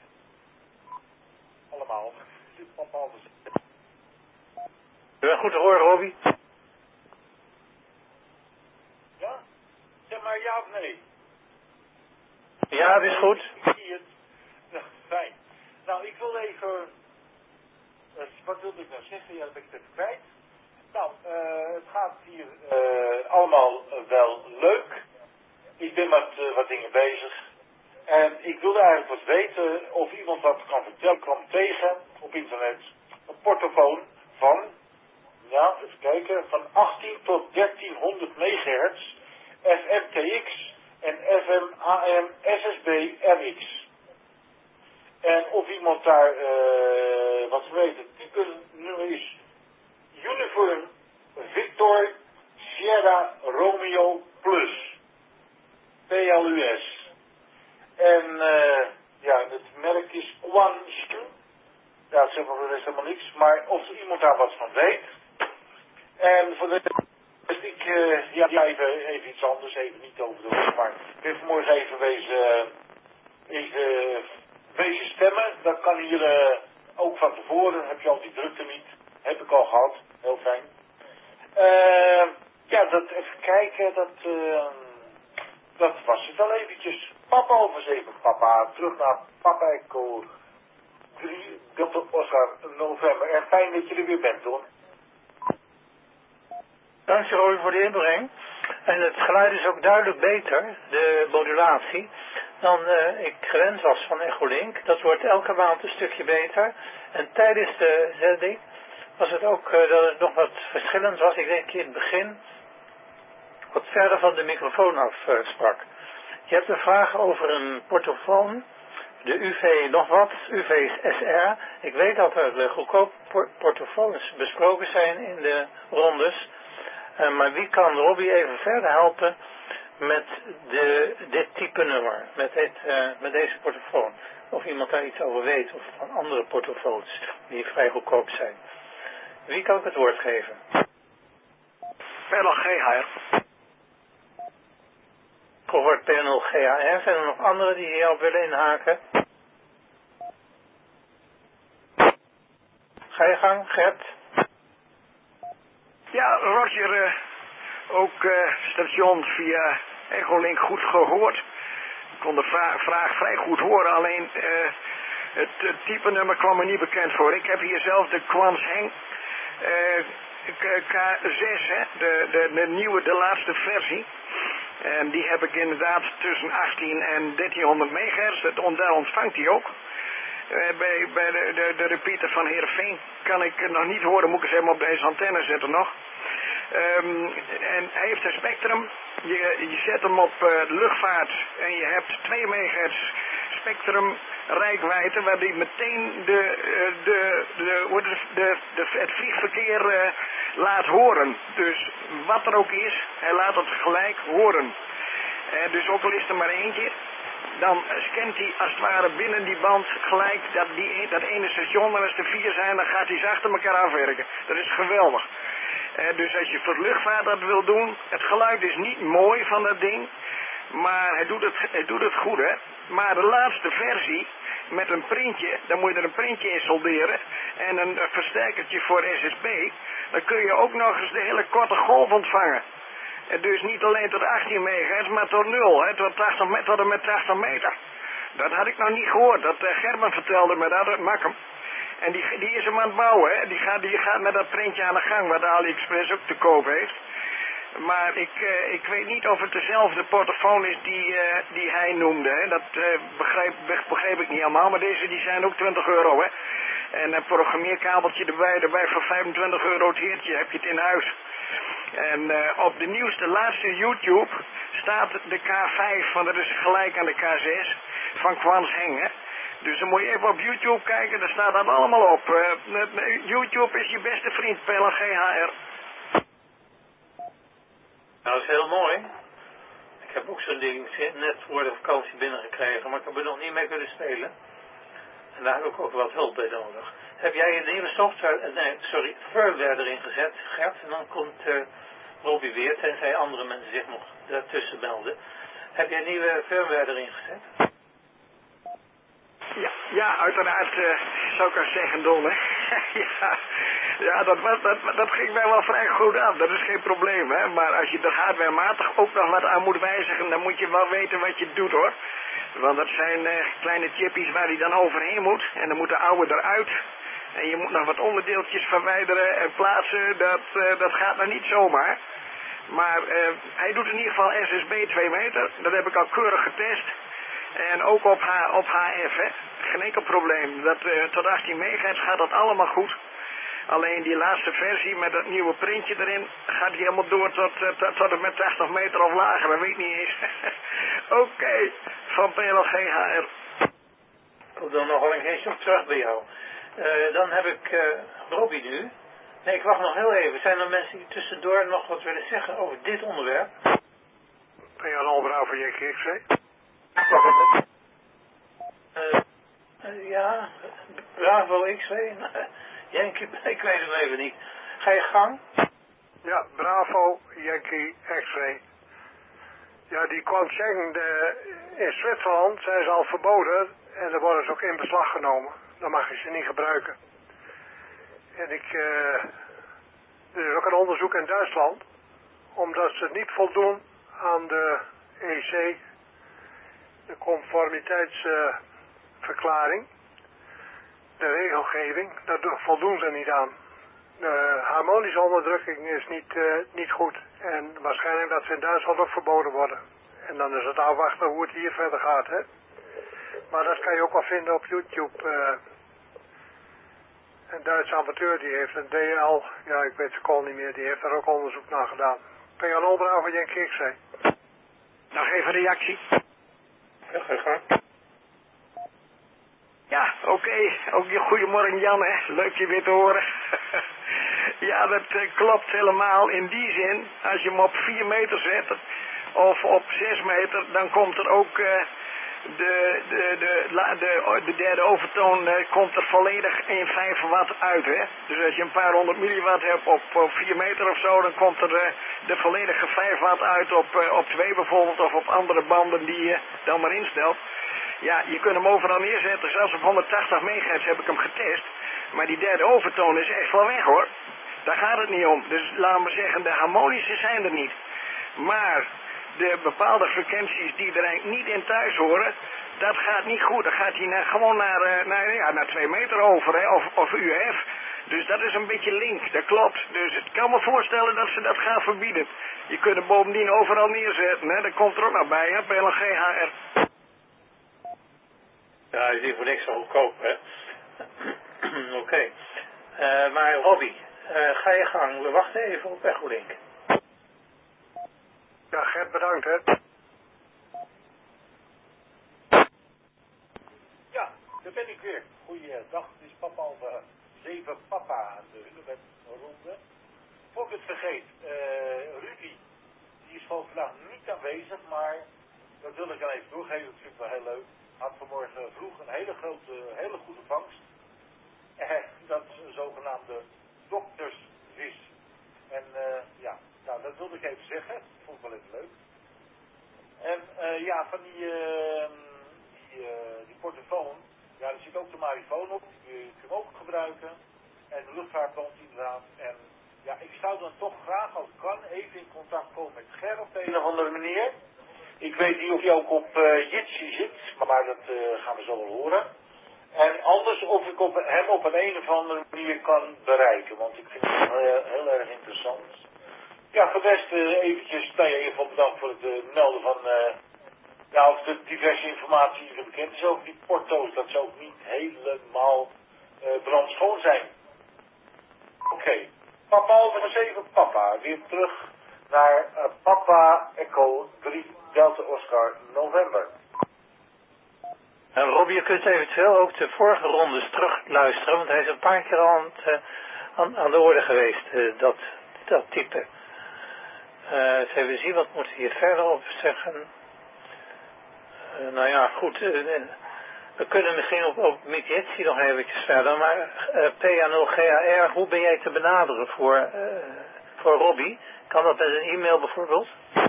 Allemaal. Dit is papa alles. Je bent goed te horen, Robbie? Ja? Zeg maar ja of nee? Ja, het is goed. Ik zie het. Nou, fijn. Nou, ik wil even... Uh, wat wilde ik nou zeggen? Ja, dat ben ik even kwijt. Nou, uh, het gaat hier uh, allemaal uh, wel leuk. Ik ben met uh, wat dingen bezig. En ik wilde eigenlijk wat weten of iemand wat kan vertellen. Ik kwam tegen op internet een portofoon van, ja, even kijken, van achttien tot dertienhonderd megahertz, F M T X en F M A M S S B R X. En of iemand daar uh, wat weet, het type nummer is Uniform Victor Sierra Romeo Plus. P L U S. En uh, ja, het merk is Quanshkin. Ja, het zegt voor de rest helemaal niks. Maar of iemand daar wat van weet. En voor de rest, ik, uh, ja, ja even, even iets anders, even niet over de maar ik heb vanmorgen even wezen, even wezen stemmen. Dat kan hier uh, ook van tevoren, heb je al die drukte niet. Heb ik al gehad, heel fijn. Uh, ja, dat even kijken, dat, uh, dat was het al eventjes. Papa over zeven, papa. Terug naar Papa Echo drie, Delta Oscar November. En fijn dat je er weer bent, hoor. Dank je, Roy, voor de inbreng. En het geluid is ook duidelijk beter, de modulatie, dan uh, ik gewend was van Echolink. Dat wordt elke maand een stukje beter. En tijdens de zending was het ook uh, dat het nog wat verschillend was. Ik denk in het begin wat verder van de microfoon af uh, sprak. Je hebt een vraag over een portofoon, de U V nog wat, U V is S R. Ik weet dat er uh, goedkoop portofoons besproken zijn in de rondes. Uh, maar wie kan Robbie even verder helpen met de, dit type nummer, met, dit, uh, met deze portofoon? Of iemand daar iets over weet, of van andere portofoons die vrij goedkoop zijn. Wie kan ik het woord geven? Panel G H R. Gehoord P N L G H R. Zijn er nog anderen die hierop willen inhaken? Ga je gang, Gert? Ja, Roger, uh, ook uh, station via Echolink goed gehoord. Ik kon de vra vraag vrij goed horen, alleen uh, het, het type nummer kwam me niet bekend voor. Ik heb hier zelf de Quansheng uh, K zes, hè, de, de, de nieuwe, de laatste versie. En die heb ik inderdaad tussen achttien en dertienhonderd megahertz, daar ontvangt hij ook. Uh, bij bij de, de, de repeater van Heerenveen kan ik nog niet horen, moet ik eens even op deze antenne zetten nog. Um, en hij heeft een spectrum, je, je zet hem op uh, de luchtvaart en je hebt twee megahertz spectrum rijkwijde, waar die meteen de, uh, de, de, de, de, de, het vliegverkeer uh, laat horen. Dus wat er ook is, hij laat het gelijk horen. Uh, dus ook al is er maar eentje, dan scant hij als het ware binnen die band gelijk dat, die, dat ene station, en als er vier zijn, dan gaat hij ze achter elkaar afwerken. Dat is geweldig. Uh, dus als je voor de luchtvaart dat wil doen, het geluid is niet mooi van dat ding, maar hij doet het, hij doet het goed, hè. Maar de laatste versie, met een printje, dan moet je er een printje in solderen en een, een versterkertje voor S S B, dan kun je ook nog eens de hele korte golf ontvangen. En dus niet alleen tot achttien megahertz, maar tot nul, hè, tot, tachtig, tot en met tachtig meter. Dat had ik nog niet gehoord, dat uh, Gerben vertelde me dat uit Makkum. En die, die is hem aan het bouwen, hè. Die gaat, die gaat met dat printje aan de gang, wat AliExpress ook te koop heeft. Maar ik, uh, ik weet niet of het dezelfde portofoon is die, uh, die hij noemde, hè. Dat uh, begreep, begreep ik niet allemaal, maar deze die zijn ook twintig euro, hè. En een programmeerkabeltje erbij, erbij voor vijfentwintig euro het heertje, heb je het in huis. En uh, op de nieuwste, laatste YouTube staat de K vijf, want dat is gelijk aan de K zes van Quansheng, hè. Dus dan moet je even op YouTube kijken, daar staat dat allemaal op. Uh, YouTube is je beste vriend, P L G H R. Nou, dat is heel mooi. Ik heb ook zo'n ding net voor de vakantie binnengekregen, maar ik heb er nog niet mee kunnen spelen. En daar heb ik ook wat hulp bij nodig. Heb jij een nieuwe software, nee, sorry, firmware erin gezet, Gert? En dan komt uh, Robbie weer, tenzij andere mensen zich nog daartussen melden. Heb jij een nieuwe firmware erin gezet? Ja, ja, uiteraard uh, zou ik er zeggen, Don, hè. ja, ja dat, was, dat, dat ging mij wel vrij goed af, dat is geen probleem, hè. Maar als je er hardwarematig ook nog wat aan moet wijzigen, dan moet je wel weten wat je doet, hoor. Want dat zijn uh, kleine chippies waar die dan overheen moet. En dan moet de oude eruit. En je moet nog wat onderdeeltjes verwijderen en plaatsen. Dat, uh, dat gaat nou niet zomaar. Maar uh, hij doet in ieder geval S S B twee meter. Dat heb ik al keurig getest. En ook op, H, op H F, hè. Geen enkel probleem. Dat, uh, tot achttien megahertz gaat dat allemaal goed. Alleen die laatste versie met dat nieuwe printje erin gaat hij helemaal door tot, uh, tot, tot en met tachtig meter of lager. Dat weet ik niet eens. Oké, okay. Van P L G H R. Ik kom dan nog wel een keertje op terug bij jou. Uh, dan heb ik uh, Robbie nu. Nee, ik wacht nog heel even. Zijn er mensen die tussendoor nog wat willen zeggen over dit onderwerp? Ben je een Albrouw van J K X C? Uh, uh, ja, Bravo X W. Yankee, ik weet het even niet. Ga je gang? Ja, Bravo Yankee X W. Ja, die kwam zeggen, de, in Zwitserland zijn ze al verboden en dan worden ze ook in beslag genomen. Dan mag je ze niet gebruiken. En ik, uh, er is ook een onderzoek in Duitsland, omdat ze niet voldoen aan de E C, de conformiteitsverklaring, uh, de regelgeving, daar voldoen ze niet aan. De harmonische onderdrukking is niet, uh, niet goed en waarschijnlijk dat ze in Duitsland ook verboden worden. En dan is het afwachten hoe het hier verder gaat, hè. Maar dat kan je ook wel vinden op YouTube. Uh, een Duitse amateur die heeft een D L, ja ik weet zijn call niet meer, die heeft daar ook onderzoek naar gedaan. P J Olbrouw van J K X C. Nog even reactie. Ja, ga je gang. Ja, oké. Okay. Ook je goedemorgen Jan, hè. Leuk je weer te horen. Ja, dat uh, klopt helemaal. In die zin, als je hem op vier meter zet, of op zes meter, dan komt er ook uh, de, de, de, de, de derde overtoon uh, komt er volledig in vijf watt uit, hè. Dus als je een paar honderd milliwatt hebt op, op vier meter of zo, dan komt er uh, de volledige vijf watt uit op, uh, op twee bijvoorbeeld, of op andere banden die je dan maar instelt. Ja, je kunt hem overal neerzetten, zelfs op honderdtachtig megahertz heb ik hem getest. Maar die derde overtoon is echt wel weg, hoor. Daar gaat het niet om. Dus laten we zeggen, de harmonische zijn er niet. Maar de bepaalde frequenties die er eigenlijk niet in thuis horen, dat gaat niet goed. Dan gaat hij naar, gewoon naar, uh, naar, ja, naar twee meter over, hè, of, of U F. Dus dat is een beetje link, dat klopt. Dus ik kan me voorstellen dat ze dat gaan verbieden. Je kunt hem bovendien overal neerzetten, hè. Dat komt er ook nog bij, hè, P L G H R. Ja, hij is hier voor niks zo goedkoop, hè. Oké. Okay. Uh, maar Robbie, uh, ga je gang. We wachten even op Echolink. Ja, Gert, bedankt, hè. Ja, daar ben ik weer. Goeiedag, het is papa al uh, zeven papa aan de hunebed ronde. Voor ik het vergeet, uh, Rudy, die is gewoon vandaag niet aanwezig, maar dat wil ik dan even doorgeven, dat vind ik wel heel leuk. Had vanmorgen vroeg een hele grote, hele goede vangst. Eh, dat is een zogenaamde doktersvis. En uh, ja, nou dat wilde ik even zeggen. Vond ik wel even leuk. En uh, ja, van die, uh, die, uh, die portofoon, ja, er zit ook de marifoon op. Die kun je ook gebruiken. En de luchtvaartband inderdaad. En ja, ik zou dan toch graag, als het kan, even in contact komen met Ger op de een of andere manier. Ik weet niet of hij ook op uh, Jitsi zit, maar dat uh, gaan we zo wel horen. En anders of ik op, hem op een, een of andere manier kan bereiken, want ik vind het heel, heel erg interessant. Ja, voor de rest uh, eventjes, nou ja, in ieder geval bedankt voor het uh, melden van, uh, ja, of de diverse informatie die er bekend is over die porto's, dat ze ook niet helemaal uh, brandschoon zijn. Oké, okay. Papa over zeven papa, weer terug naar uh, Papa Echo drie Delta Oscar November. En Rob, je kunt eventueel ook de vorige rondes terug luisteren, want hij is een paar keer aan, het, uh, aan, aan de orde geweest, uh, dat, dat type. Uh, eens even zien, wat moet hier verder op zeggen? Uh, nou ja, goed, uh, we kunnen misschien op, op Mitjetsi nog eventjes verder, maar uh, P A nul G A R, hoe ben jij te benaderen voor, uh, voor Robbie? Kan dat met een e-mail bijvoorbeeld?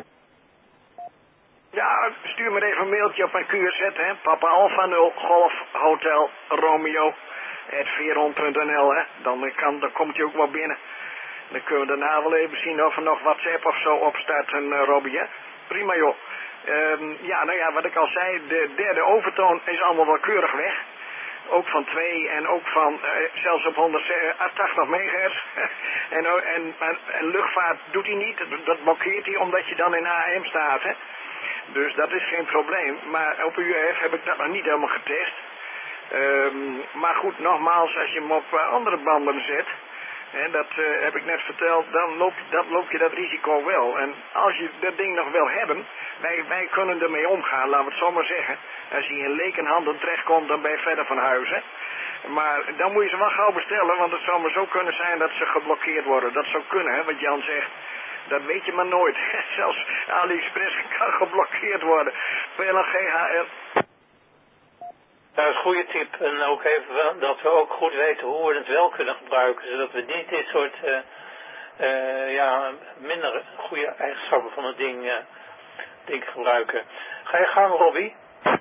Ja, stuur me even een mailtje op mijn Q R Z, hè. Papa Alpha nul Golf Hotel Romeo at veron punt n l, hè. Dan, kan, dan komt hij ook wel binnen. Dan kunnen we daarna wel even zien of er nog WhatsApp of zo op staat, een uh, Robbie, hè. Prima, joh. Um, ja, nou ja, wat ik al zei, de derde overtoon is allemaal wel keurig weg. ook van twee en ook van uh, zelfs op honderdtachtig megahertz. en, en, en, en luchtvaart doet hij niet, dat, dat blokkeert hij omdat je dan in A M staat. Hè? Dus dat is geen probleem. Maar op U F heb ik dat nog niet helemaal getest. Um, maar goed, nogmaals, als je hem op uh, andere banden zet, en dat uh, heb ik net verteld, dan loop, dat, loop je dat risico wel. En als je dat ding nog wil hebben, wij, wij kunnen ermee omgaan, laten we het zo maar zeggen. Als hij in lekenhanden terechtkomt, dan ben je verder van huis, hè. Maar dan moet je ze wel gauw bestellen, want het zou maar zo kunnen zijn dat ze geblokkeerd worden. Dat zou kunnen, hè, wat Jan zegt. Dat weet je maar nooit. Zelfs AliExpress kan geblokkeerd worden. P L G H L. Dat is een goede tip. En ook even wel, dat we ook goed weten hoe we het wel kunnen gebruiken. Zodat we niet dit soort uh, uh, ja, minder goede eigenschappen van het ding, uh, ding gebruiken. Ga je gang, Robbie?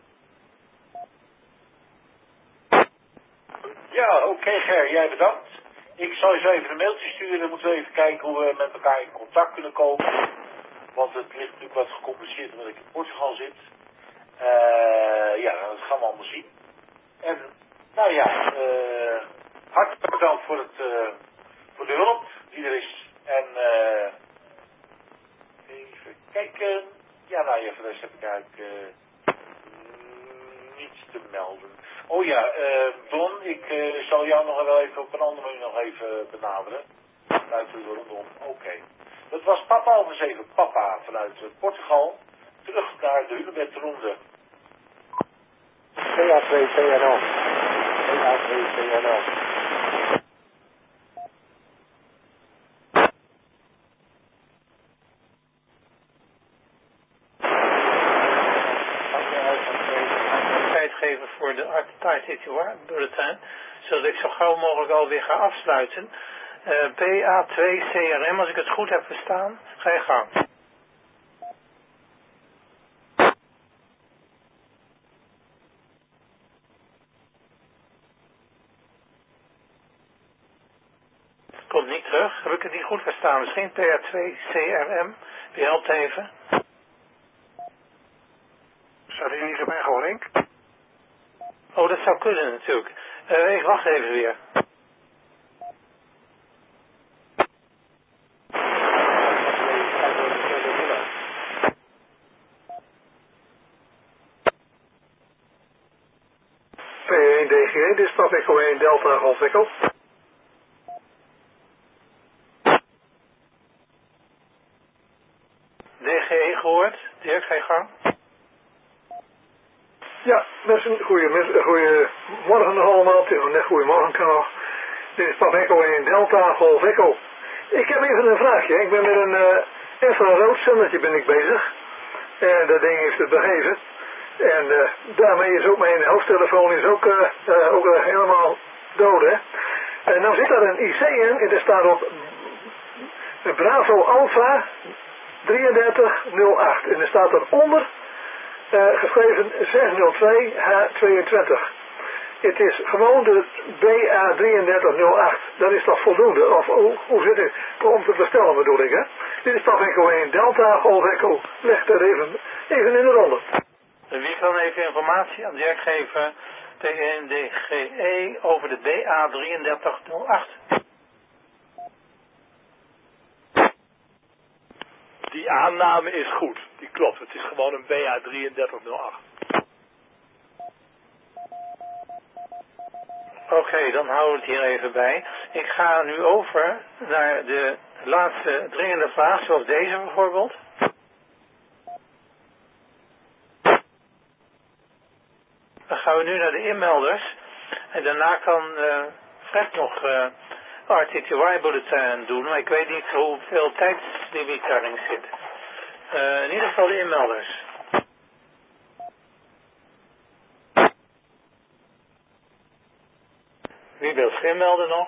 Ja, oké okay, Ger, jij bedankt. Ik zal je zo even een mailtje sturen. Dan moeten we even kijken hoe we met elkaar in contact kunnen komen. Want het ligt natuurlijk wat gecompliceerd omdat ik in Portugal zit. Uh, ja, dat gaan we allemaal zien. En, nou ja, uh, hartelijk bedankt voor, het, uh, voor de hulp die er is. En, uh, even kijken. Ja, nou ja, voor de rest heb ik eigenlijk uh, niets te melden. Oh ja, uh, Don, ik uh, zal jou nog wel even op een andere manier nog even benaderen. Vanuit de Don, oké. Okay. Dat was Papa over zeven, Papa vanuit uh, Portugal. Terug naar de Hunebedronde. P A twee C N O. P A twee C N O. Tijd geven voor de Art T T W bulletin, zodat ik zo gauw mogelijk alweer ga afsluiten. Uh, P A twee C R M, als ik het goed heb verstaan, ga je gang. Komt niet terug. Heb ik het niet goed verstaan? Misschien P A twee C R M. Wie helpt even? Staat hier niet op Echo Link? Oh, dat zou kunnen natuurlijk. Uh, ik wacht even weer. P één D G, dit is stap Echo één Delta Golf Echo. D G E gehoord. Dirk, ga je gang. Ja, mensen, goedemorgen nog allemaal. Het is nog net goedemorgen kan nog. Dit is Pap Echo één Delta Golf Echo. Ik heb even een vraagje. Ik ben met een uh, infraroodzendertje ben ik bezig. En dat ding heeft het begeven. En uh, daarmee is ook mijn hoofdtelefoon is ook, uh, uh, ook uh, helemaal dood, hè. En nou zit daar een I C in en er staat op Bravo Alpha drieëndertig nul acht. En er staat eronder uh, geschreven zes nul twee H tweeëntwintig. Het is gewoon de B A drieëndertig nul acht. Dat is toch voldoende? Of hoe, hoe zit het? Om te bestellen bedoel ik, hè. Dit is toch Echo één Delta Golf Echo. Leg dat even, even in de ronde. Wie kan even informatie aan Dirk geven P één D G E over de B A drieëndertig nul acht? Die aanname is goed. Die klopt. Het is gewoon een B A drieëndertig nul acht. Oké, okay, dan houden we het hier even bij. Ik ga nu over naar de laatste dringende vraag, zoals deze bijvoorbeeld. Dan gaan we nu naar de inmelders. En daarna kan uh, Fred nog uh, R T T Y-bulletin doen. Maar ik weet niet hoeveel tijdslimiet daarin zit. Uh, in ieder geval de inmelders. Wie wil zich inmelden nog?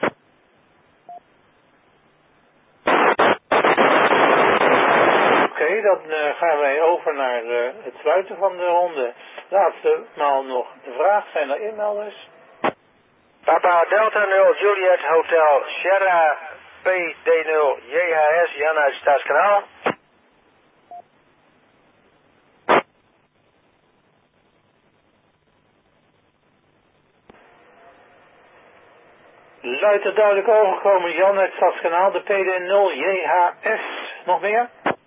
Oké, okay, dan uh, gaan wij over naar uh, het sluiten van de ronde. Laatste maal nog de vraag, zijn er inmelders? Papa Delta nul Juliet Hotel Sierra P D nul J H S Jan uit Stadskanaal. Luidt het duidelijk overgekomen, Jan uit Stadskanaal, de P D nul J H S. Nog meer?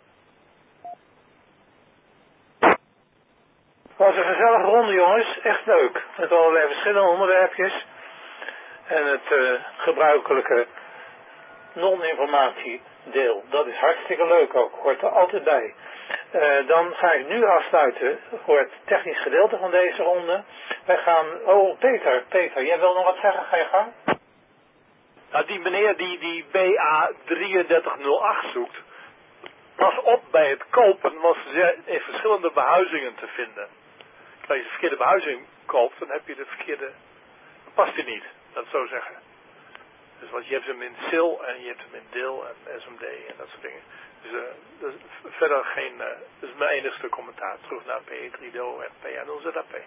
Het was een gezellige ronde, jongens. Echt leuk. Met allerlei verschillende onderwerpjes. En het uh, gebruikelijke non-informatiedeel. Dat is hartstikke leuk ook. Hoort er altijd bij. Uh, dan ga ik nu afsluiten voor het technisch gedeelte van deze ronde. Wij gaan... Oh, Peter. Peter, jij wil nog wat zeggen? Ga je gang? Nou, die meneer die die B A drieëndertig nul acht zoekt, pas op bij het kopen, want ze zijn in verschillende behuizingen te vinden. Als je de verkeerde behuizing koopt, dan heb je de verkeerde, dan past die niet, dat zo zeggen. Dus want je hebt hem in S I L en je hebt hem in D I L en S M D en dat soort dingen. Dus uh, dat is verder geen, uh, dat is mijn enigste commentaar. Terug naar P E drie D O en P A nul Z A P.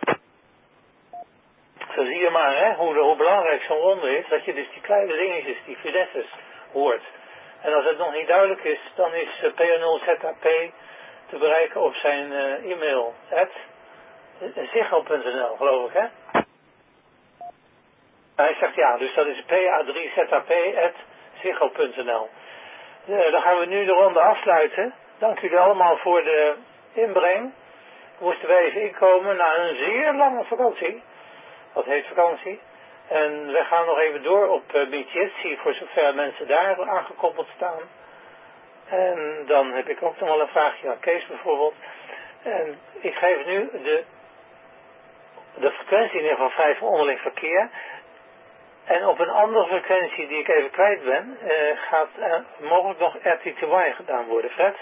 Zo zie je maar, hè, hoe, hoe belangrijk zo'n ronde is, dat je dus die kleine dingetjes, die finesses, hoort. En als het nog niet duidelijk is, dan is uh, P A nul Z A P te bereiken op zijn uh, e-mail, at ziggo punt n l, geloof ik, hè? Hij zegt ja, dus dat is P A drie Z A P at ziggo punt n l. Uh, dan gaan we nu de ronde afsluiten. Dank jullie allemaal voor de inbreng. Moesten wij even inkomen na een zeer lange vakantie. Dat heet vakantie. En we gaan nog even door op uh, Bietjetsi, voor zover mensen daar aangekoppeld staan. En dan heb ik ook nog wel een vraagje aan Kees bijvoorbeeld. En ik geef nu de, de frequentie in ieder geval vijf voor onderling verkeer. En op een andere frequentie die ik even kwijt ben, uh, gaat uh, mogelijk nog R T T Y gedaan worden. Fred?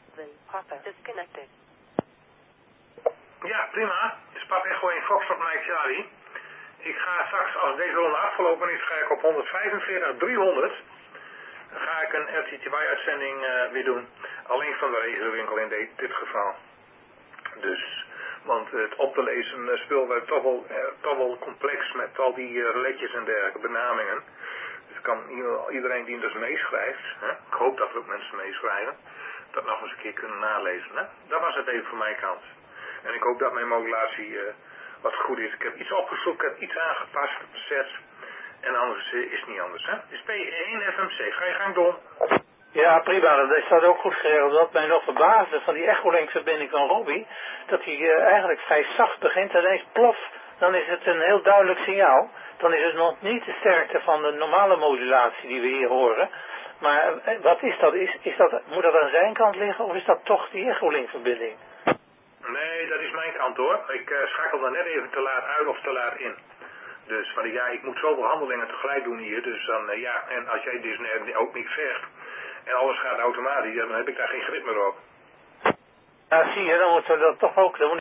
Ja, prima. Het is Pap Echo in Foxtrot Mike Charlie. Ik ga straks, als deze ronde afgelopen is, ga ik op honderdvijfenveertig driehonderd. Dan ga ik een R T T Y-uitzending uh, weer doen. Alleen van de regiowinkel in dit, dit geval. Dus, want het op te lezen uh, spul werd toch wel, uh, toch wel complex met al die uh, reletjes en dergelijke benamingen. Dus kan iedereen die dus meeschrijft, hè? Ik hoop dat er ook mensen meeschrijven, dat nog eens een keer kunnen nalezen. Hè? Dat was het even van mijn kant. En ik hoop dat mijn modulatie uh, wat goed is. Ik heb iets opgezocht, ik heb iets aangepast, bezet. En anders uh, is het niet anders. Hè? Dus P één F M C, ga je gang doen. Ja, prima. Dat staat ook goed geregeld. Wat mij nog verbaasde van die Echolink verbinding van Robbie, dat hij uh, eigenlijk vrij zacht begint en ineens plof, dan is het een heel duidelijk signaal. Dan is het nog niet de sterkte van de normale modulatie die we hier horen. Maar uh, wat is dat? Is, is dat? Moet dat aan zijn kant liggen of is dat toch die Echolink verbinding? Nee, dat is mijn kant hoor. Ik uh, schakel er net even te laat uit of te laat in. Dus van ja, ik moet zoveel handelingen tegelijk doen hier. Dus dan uh, ja, en als jij dus uh, ook niet zegt en alles gaat automatisch, dan heb ik daar geen grip meer op. Ja, zie je, dan moeten we dat toch ook. Dan